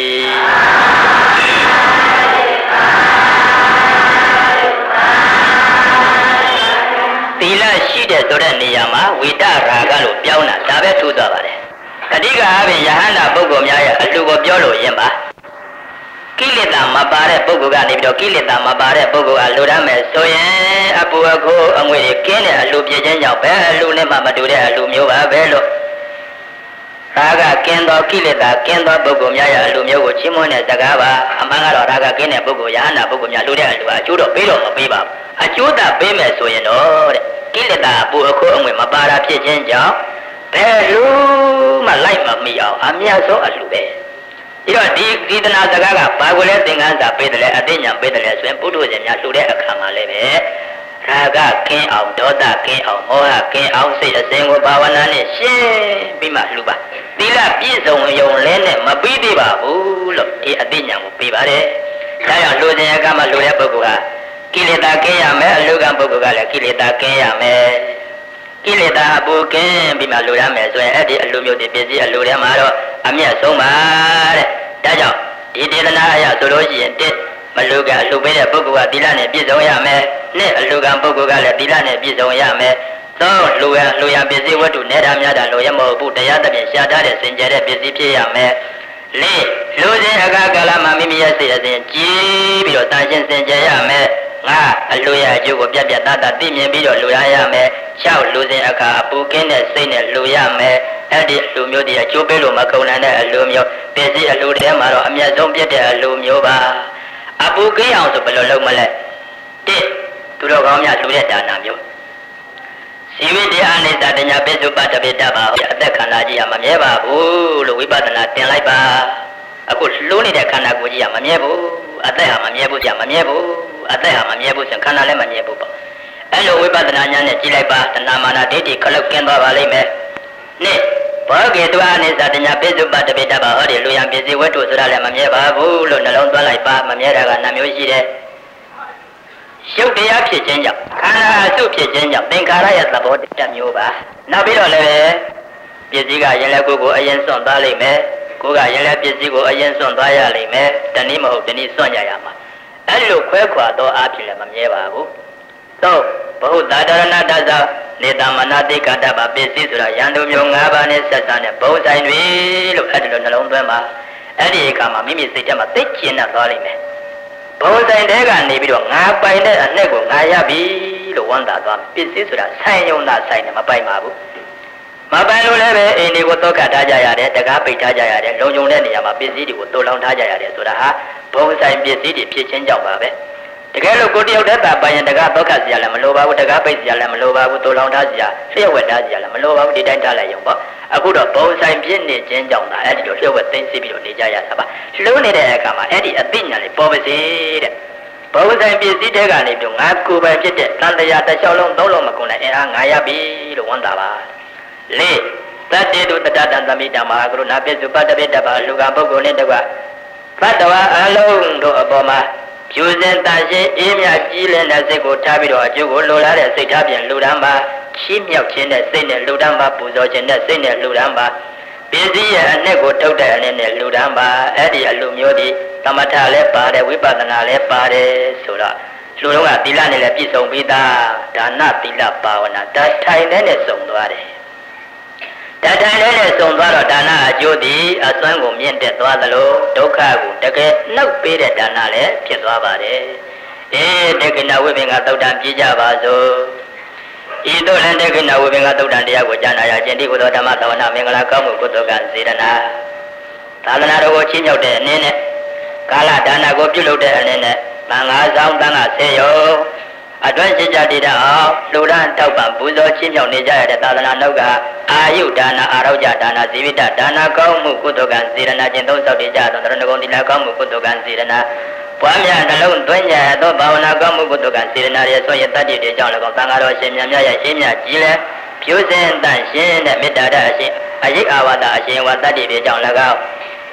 သီလရှိတဲ့ဆိုတဲ့နေရာမှာဝိတရာဂလို့ပြောင်းတာဒါပဲထူးသွားပါတယ်အဓိကအားဖြင့်ယဟန္တာပုဂ္ဂိုလ်များရဲ့အလှကိုပြောလို့ရင်ပါကိလေသာမပါတဲ့ပုဂ္ဂိုလ်ကနေပြီးတော့ကိလေသာမပါတဲ့ပုဂ္ဂိုလ်ကလိုရမယ်ဆိုရင်အပူအခိုးအငွေကင်းတဲ့အလှပြည့်ခြင်းကြောင့်ပဲအလှနဲ့မှမတူတဲ့အလှမျိုးပါပဲလို့ရာဂကင်းသောကိလေသာကင်းသောပုဂ္ဂိုလ်များရဲ့အလှမျိုးကိုချီးမွမ်းတဲ့စကားပါအမှန်ကတော့ရာဂကင်းတဲ့ပုဂ္ဂိုလ်ယဟန္တာပုဂ္ဂိုလ်များလိုတဲ့အလှကအကျိုးတော့ပေးတော့မပေးပါဘူးအကျိုးသာပေးမယ်ဆိုရင်တော့တဲ့ကိလေသာအပူအခိုးအငွေမပါတာဖြစ်ခြင်းကြောင့်ဘယ်လူမှလိုက်မမီအောင်အမြတ်ဆုံးအလှပဲဒီတော့ဒီသနာစကားကဘာကိုလဲသင်္ကန်းစာပေးတယ်လဲအသိဉာဏ်ပေးတယ်လဲဆိုရင်ပုထုဇဉ်များလှူတဲ့အခါမှာလည်းပဲရာဂကင်းအောင်ဒေါသကင်းအောင်မောဟကင်းအောင်စိတ်အစဉ်ကိုဘာဝနာနဲ့ရှင်းပြီးမှလှူပါသီလပြည့်စုံရုံလဲနဲ့မပြီးသေးပါဘူးလို့ဒီအသိဉာဏ်ကိုပေးပါတယ်ဒါကြောင့်လှူခြင်းအခါမှာလှူတဲ့ပုဂ္ဂိုလ်ဟာကိလေသာကင်းရမယ်အလှူကံပုဂ္ဂိုလ်ကလည်းကိလေသာကင်းရမယ်ကိလေသာအပူကင်းပြီးမှလှူရမယ်ဆိုရင်အဲ့ဒီအလှူမျိုးတွေပစ္စည်းအလှူထဲမှာတော့အမြတ်ဆုံးပါတဲ့ဒါကြောင့်ဒီဒေသနာအရဆိုလို့ရှိရင်တစ်မလှူကအလှူပေးတဲ့ပုဂ္ဂိုလ်ကသီလနဲ့ပြည့်စုံရမယ်နှစ်အလှူကံပုဂ္ဂိုလ်ကလည်းသီလနဲ့ပြည့်စုံရမယ်သုံးလှူရပစ္စည်းဝတ္ထုနဲ့တာများတာလို့ရမဟုတ်ဘူးတရားသဖြင့်ရှားထားတဲ့စင်ကြယ်တဲ့ပစ္စည်းဖြစ်ရမယ်လေးလှူခြင်းအခါကာလမှာမိမိရဲ့စိတ်အစဉ်ကြည်ပြီးတော့တန်ရှင်းစင်ကြယ်ရမယ်ငါအလှရအကျိုးကိုပြတ်ပြတ်သားသားသိမြင်ပြီးတော့လှူရမယ်6လူစဉ်အခါအပူကင်းတဲ့စိတ်နဲ့လှူရမယ်အဲ့ဒီအလှမျိုးတွေအကျိုးပေးလို့မကုန်နိုင်တဲ့အလှမျိုးပစ္စည်းအလှထဲမှာတော့အမြတ်ဆုံးပြတ်တဲ့အလှမျိုးပါအပူကင်းအောင်ဆိုဘယ်လိုလုပ်မလဲတစ်သူတော်ကောင်းများလှူတဲ့ဒါနမျိုးဇီဝတရားအနိစ္စတညာပိစုပတ္တပိတ္တပါအသက်ခန္ဓာကြီးကမမြဲပါဘူးလို့ဝိပဿနာသင်လိုက်ပါအခုလှူနေတဲ့ခန္ဓာကိုယ်ကြီးကမမြဲဘူးအသက်ဟာမမြဲဘူးကြာမမြဲဘူးအသက်ဟာမမြဲဘူးဆိုခန္ဓာလည်းမမြဲဘူးပေါ့အဲ့လိုဝိပဿနာဉာဏ်နဲ့ကြည့်လိုက်ပါတဏမာနဒိဋ္ဌိခလုတ်ကင်းသွားပါလိမ့်မယ်နှစ်ဘောဂေတွာအနိစ္စတညာပိစုပတ္တပိတ္တပါဟောဒီလူရန်ပစ္စည်းဝတ္ထုဆိုတာလည်းမမြဲပါဘူးလို့နှလုံးသွင်းလိုက်ပါမမြဲတာကနှမျိုးရှိတယ်ရုပ်တရားဖြစ်ခြင်းကြောင့်ခန္ဓာအစုဖြစ်ခြင်းကြောင့်သင်္ခါရရဲ့သဘောတစ်မျိုးပါနောက်ပြီးတော့လည်းပစ္စည်းကရင်လည်းကိုယ်ကိုအရင်စွန့်သွားလိမ့်မယ်ကိုယ်ကရင်လည်းပစ္စည်းကိုအရင်စွန့်သွားရလိမ့်မယ်တနည်းမဟုတ်တနည်းစွန့်ကြရမှာအဲ့လိုခွဲခွာသောအဖြစ်လည်းမမြဲပါဘူးသုံးဘဟုသာဒရဏတသနေတာမနာတိကတ္တပါပစ္စည်းဆိုတာရန်သူမျိုး၅ပါးနဲ့ဆက်ဆံတဲ့ဘုံဆိုင်တွေလို့အဲ့ဒီလိုနှလုံးသွင်းပါအဲ့ဒီအခါမှာမိမိစိတ်ထဲမှာသိကျဉ်းသွားလိမ့်မယ်ဘုံဆိုင်တဲကနေပြီးတော့ငါပိုင်တဲ့အနဲ့ကိုငါရပြီလို့ဝမ်းသာသွားပစ္စည်းဆိုတာဆိုင်ယုံတာဆိုင်တယ်မပိုင်ပါဘူးမပိုင်လို့လည်းပဲအိမ်တွေကိုတောကထားကြရတယ်တကားပိတ်ထားကြရတယ်လုံခြုံတဲ့နေရာမှာပစ္စည်းတွေကိုတိုးလောင်ထားကြရတယ်ဆိုတာဟာဘုံဆိုင်ပစ္စည်းတွေဖြစ်ချင်းကြောင့်ပါပဲတကယ်လို့ကိုတယောက်တည်းသာပိုင်ရင်တကားတောကစရာလည်းမလိုပါဘူးတကားပိတ်စရာလည်းမလိုပါဘူးတိုးလောင်ထားစရာလျှက်ဝက်ထားစရာလည်းမလိုပါဘူးဒီတိုင်းထားလိုက်ရုံပေါ့အခုတော့ဘုံဆိုင်ပြည့်နေခြင်းကြောင့်သာအဲ့ဒီလိုလျှက်ဝက်သိမ်းစီပြီးတော့နေကြရတာပါလုံးနေတဲ့အခါမှာအဲ့ဒီအသိဉာဏ်လေးပေါ်ပါစေတဲ့ဘုံဆိုင်ပစ္စည်းတွေကနေပြီးငါကိုယ်ပိုင်ဖြစ်တဲ့တန်တရားတစ်လျှောက်လုံးသုံးလုံးမကုန်နိုင်အားငါရပြီလို့ဝန်တာပါလေးတတ္တေတုတတ္တံသမိတမဟာကရုဏာပိစုပတ္တပိတ္တပါလူကပုဂ္ဂိုလ်နဲ့တကွဘတ်တော်အလုံးတို့အပေါ်မှာဖြူစင်တန်ရှင်းအေးမြကြီးလင်းတဲ့စိတ်ကိုထားပြီးတော့အကျိုးကိုလိုလားတဲ့စိတ်ထားပြန်လူတန်းပါချီးမြှောက်ခြင်းနဲ့စိတ်နဲ့လူတန်းပါပူဇော်ခြင်းနဲ့စိတ်နဲ့လူတန်းပါပစ္စည်းရဲ့အနှစ်ကိုထုတ်တဲ့အနှစ်နဲ့လူတန်းပါအဲ့ဒီအလူမျိုးဒီသမထလည်းပါတယ်ဝိပဿနာလည်းပါတယ်ဆိုတော့လူတော်ကသီလနဲ့လည်းပြည့်စုံပြီးသားဒါနသီလပါဝနာတထိုင်နဲ့စုံသွားတယ်တထိုင်နဲ့စုံသွားတော့ဒါနအကျိုးသည်အစွမ်းကိုမြင့်တက်သွားသလိုဒုက္ခကိုတကယ်နှုတ်ပေးတဲ့ဒါနလည်းဖြစ်သွားပါတယ်တေကိဏဝိပင်္ဂသုတ်တံပြကြပါစို့ဤသို့လည်းတေကိဏဝိပင်္ဂသုတ်တံတရားကိုကြားနာရခြင်းဒီကုသိုလ်ဓမ္မသဝနာမင်္ဂလာကောင်းမှုကုသိုလ်ကံစေတနာသာသနာတော်ကိုချင်းမြောက်တဲ့အနေနဲ့ကာလဒါနကိုပြုလုပ်တဲ့အနေနဲ့မင်္ဂလာဆောင်တန်ခါဆေယောအတွင်းရှိကြတည်တဲ့အောင်လူရန်တောက်ပံပူဇော်ချင်းမြောက်နေကြရတဲ့သာသနာနောက်ကအာယုဒါနအာရောကြဒါနဇီဝိတဒါနကောင်းမှုကုသိုလ်ကံစေတနာကျင့်သုံးဆောက်တည်ကြသောတရဏဂုံတိလကောင်းမှုကုသိုလ်ကံစေတနာပွားများနှလုံးသွင်းကြသောဘာဝနာကောင်းမှုကုသိုလ်ကံစေတနာရဲ့ဆိုရင်တတ္တိတွေကြောင့်လည်းကောင်းသံဃာတော်ရှင်မြတ်ရဲ့ရှင်းမြတ်ကြီးလဲဖြူစင်တန့်ရှင်းတဲ့မေတ္တာဓာတ်အရှင်အယိအာဝါဒအရှင်ဝါတတ္တိတွေကြောင့်လည်းကောင်း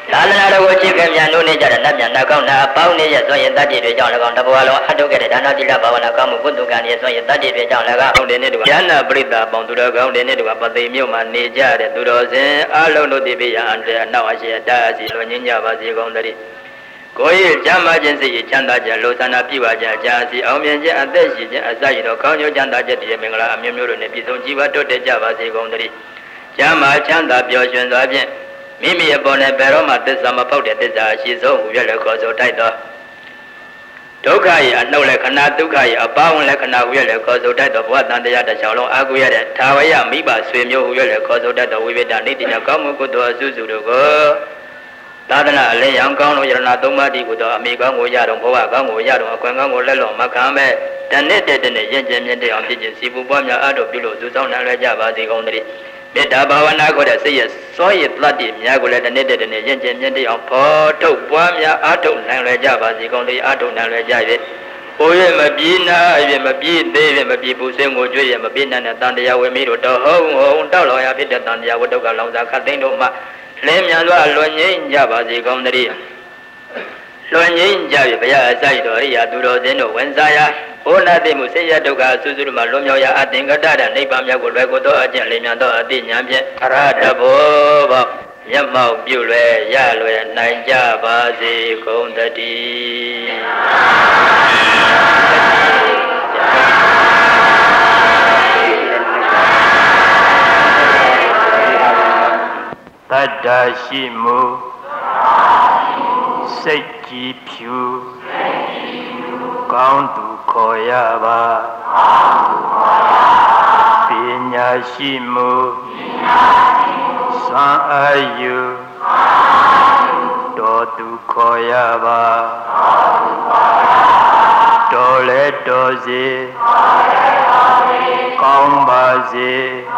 သာသနာတော်ကိုချစ်ခင်မြန်လို့နေကြတဲ့နတ်မြန်နှကောင်းနာအပေါင်းနေရဆိုရင်တတ္တိတွေကြောင့်၎င်းတဘဝလုံးအထုတ်ခဲ့တဲ့ဒါနသီလဘာဝနာကောင်းမှုကုသကံရဆိုရင်တတ္တိတွေကြောင့်၎င်းအောင်တဲ့နေ့တူဉာဏပရိသပေါင်းသူတော်ကောင်းတဲ့နေ့တူပသိမြို့မှာနေကြတဲ့သူတော်စင်အလုံးတို့တည်ပြရန်တဲ့အနောက်အရှိအတားအစီလွန်ငင်းကြပါစေကုန်သတည်းကိုယ်ရဲ့ကျမ်းမာခြင်းစိတ်ချမ်းသာခြင်းလောသနာပြပါကြကြာစီအောင်မြင်ခြင်းအသက်ရှိခြင်းအစရတော့ကောင်းကျိုးချမ်းသာခြင်းတည်းမင်္ဂလာအမျိုးမျိုးတို့နဲ့ပြည့်စုံကြည်ပါတိုးတက်ကြပါစေကုန်သတည်းကျမ်းမာချမ်းသာပျော်ရွှင်စွာဖြင့်မိမိအပေါ်နဲ့ဘယ်တော့မှသစ္စာမဖောက်တဲ့သစ္စာအရှိဆုံးဟူရလည်းခေါ်ဆိုတိုက်တော်ဒုက္ခရဲ့အနှုတ်လက္ခဏာဒုက္ခရဲ့အပါဝင်လက္ခဏာဟူရလည်းခေါ်ဆိုတိုက်တော်ဘဝတန်တရားတစ်ချောင်းလုံးအာကိုရတဲ့သာဝရမိဘဆွေမျိုးဟူရလည်းခေါ်ဆိုတိုက်တော်ဝိဝိတနိတိညကောင်းမှုကုသိုလ်အစုစုတို့ကိုသာသနာအလင်းရောင်ကောင်းလို့ယရဏသုံးပါးတည်းကိုတော့အမိကောင်းကိုရတော့ဘဝကောင်းကိုရတော့အခွင့်ကောင်းကိုလက်လွန်မခံမဲ့တနေ့တည်းရင့်ကျက်မြင့်တဲ့အောင်ဖြစ်ခြင်းစီပူပွားများအားထုတ်ပြုလို့သူဆောင်နိုင်ရကြပါစေကုန်သတည်းမေတ္တာဘာဝနာကိုတဲ့စိတ်ရဲ့စောရည်တတ်တည်များကိုလည်းတနေ့တည်းရင့်ကျက်မြင့်တဲ့အောင်ဖော်ထုတ်ပွားများအားထုတ်နိုင်ရကြပါစေကုန်သတည်းအားထုတ်နိုင်ရကြ၍အိုရမပြေးနာရမပြေးသေးရမပြေးပူစင်းကိုကြွရမပြေးနိုင်တဲ့တန်တရားဝေမီတို့တော်ဟုတ်တောက်လောင်ရဖြစ်တဲ့တန်တရားဝတ္တုကလောင်စာခတ်သိန်းတို့မှလင်းမြန်စွာလွန်ငင်းကြပါစေကောင်းတည်းလွန်ငင်းကြပြီဘုရားအစိုက်တော်ရိယာသူတော်စင်းတို့ဝင်စားရာဘုနာတိမှုဆေရဒုက္ခအဆူဆူမှလွန်မြောက်ရာအသင်္ကတတဲ့နိဗ္ဗာန်မြောက်ကိုလွယ်ကိုသောအကျင့်လင်းမြန်သောအတိညာဖြင့်အရဟတဘောပေါမျက်မှောက်ပြုလွယ်ရလွယ်နိုင်ကြပါစေကုန်တည်းတတ္တရှိမှုစိတ်ကြည်ဖြူကောင်းသူခေါ်ရပါပညာရှိမှုစွမ်းအားယူတော်သူခေါ်ရပါတော်လဲတော်စေကောင်းပါစေ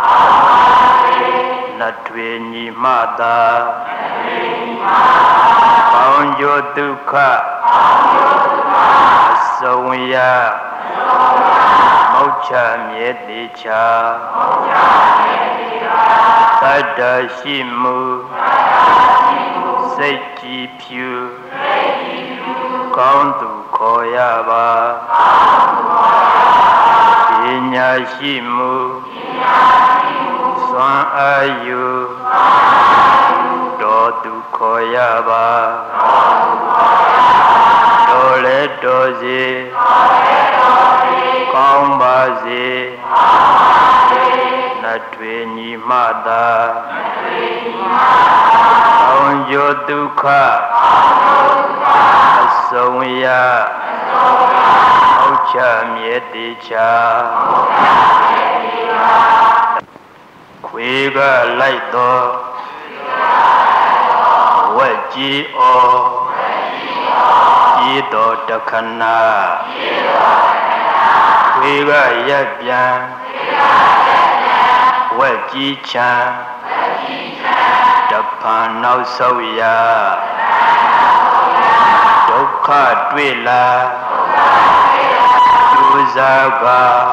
နတ်တွေညီမသာကောင်းကျိုးဒုက္ခအစုံရမောချမြဲတိချာတတ္တရှိမှုစိတ်ကြည်ဖြူကောင်းသူခေါ်ရပါပညာရှိမှုစွမ်းအားယူတော်သူခေါ်ရပါတော်လဲတော်စေကောင်းပါစေနတ်တွေညီမသာကောင်းကျိုးဒုက္ခအစုံရအောက်ချမြဲတိချာခွေကလိုက်တော်ဝက်ကြီးအောကြီးတော်တခဏခွေကရက်ပြန်ဝက်ကြီးချမ်းတဖန်နောက်ဆုတ်ရဒုက္ခတွေ့လာဒုစက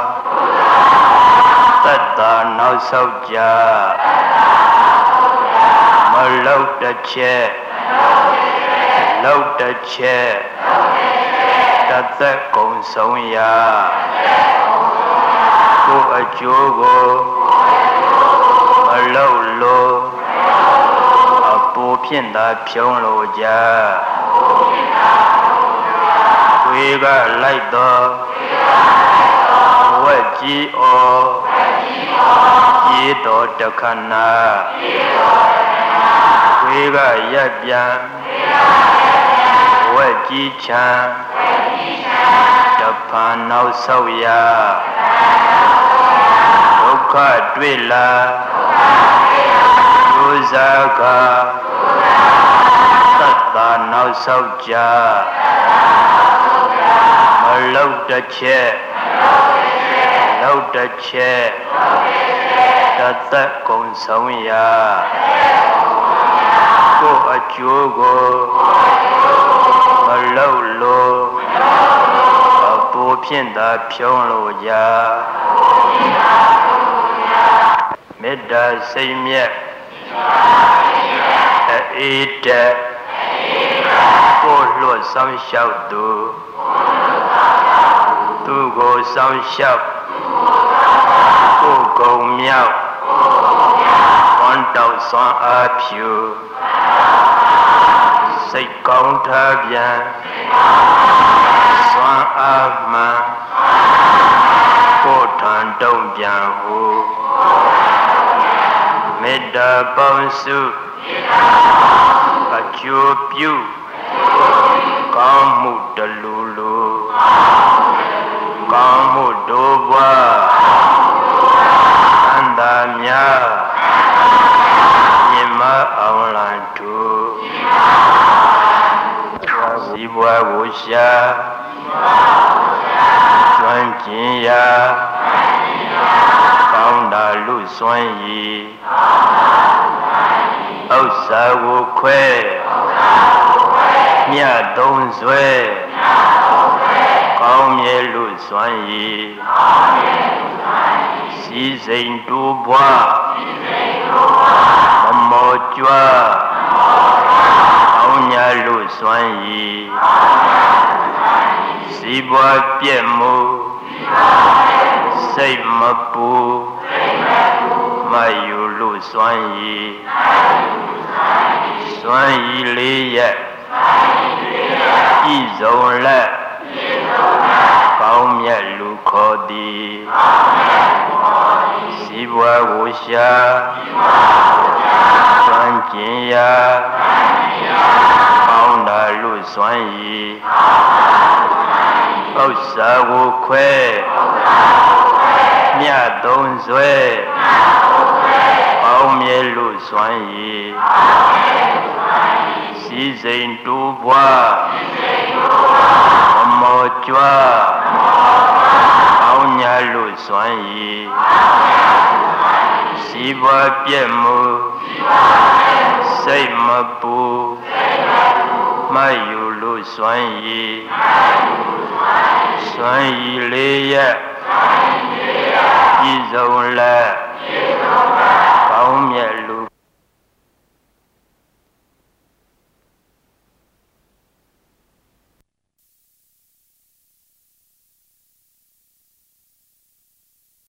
တတ္တနောက်ဆုတ်ကြမလောက်တစ်ချက်လောက်တစ်ချက်တသက်ကုန်ဆုံးရာကိုယ်အကျိုးကိုမလောက်လို့အပူဖြင့်သာဖြုံးလို့ကြခွေကလိုက်တော့ဝက်ကြီးအောကြီးတော်တခဏခွေကရက်ပြန်ဝက်ကြီးချမ်းတဖန်နောက်ဆုတ်ရဒုက္ခတွေ့လာဒုစကတတ္တနောက်ဆုတ်ကြမလောက်တစ်ချက်လောက်တစ်ချက်တသက်ကုန်ဆုံးရာကိုယ်အကျိုးကိုမလောက်လို့အပူဖြင့်သာဖြုံးလို့ကြမေတ္တာစိတ်မြတ်အေးတက်ကိုလွတ်ဆောင်လျှောက်သူကိုဆောင်လျှောက်ကိုကုံမြောက်ဝန်တောက်စွမ်းအားဖြူစိတ်ကောင်းထားပြန်စွမ်းအားမှန်ကိုထံတုံးပြန်ဟုမေတ္တာပေါင်းစုအကျိုးပြုကောင်းမှုတလူလူကောင်းမှုတို့ဘဝအန္တများမြင်မအောင်လန်သူစီဘွားကိုရှာကျွမ်းကျင်ရာကောင်းတာလူစွမ်းရည်ဥစ္စာကိုခွဲမြတ်သုံးဆွဲကောင်းမြဲလူစွမ်းရည်စီစိန်တူဘွားမမောကြွားကောင်းညာလူစွမ်းရည်စီဘွားပြည့်မှုစိတ်မပူမယူလူစွမ်းရည်စွမ်းရည်လေးရဲ့ဤဆုံးလက်ကောင်းမြတ်လူခေါ်သည်စီဘွားကိုရှာစွမ်းကျင်ရာကောင်းတာလူစွမ်းရည်ဥစ္စာကိုခွဲမြတ်သုံးဆွဲကောင်းမြဲလူစွမ်းရည်စီစိန်တူဘွားမမောကြွားကောင်းညာလူစွမ်းရည်စီဘွားပြည့်မှုစိတ်မပူမယူလူစွမ်းရည်စွမ်းရည်လေးရဲ့ဤဆုံးလက်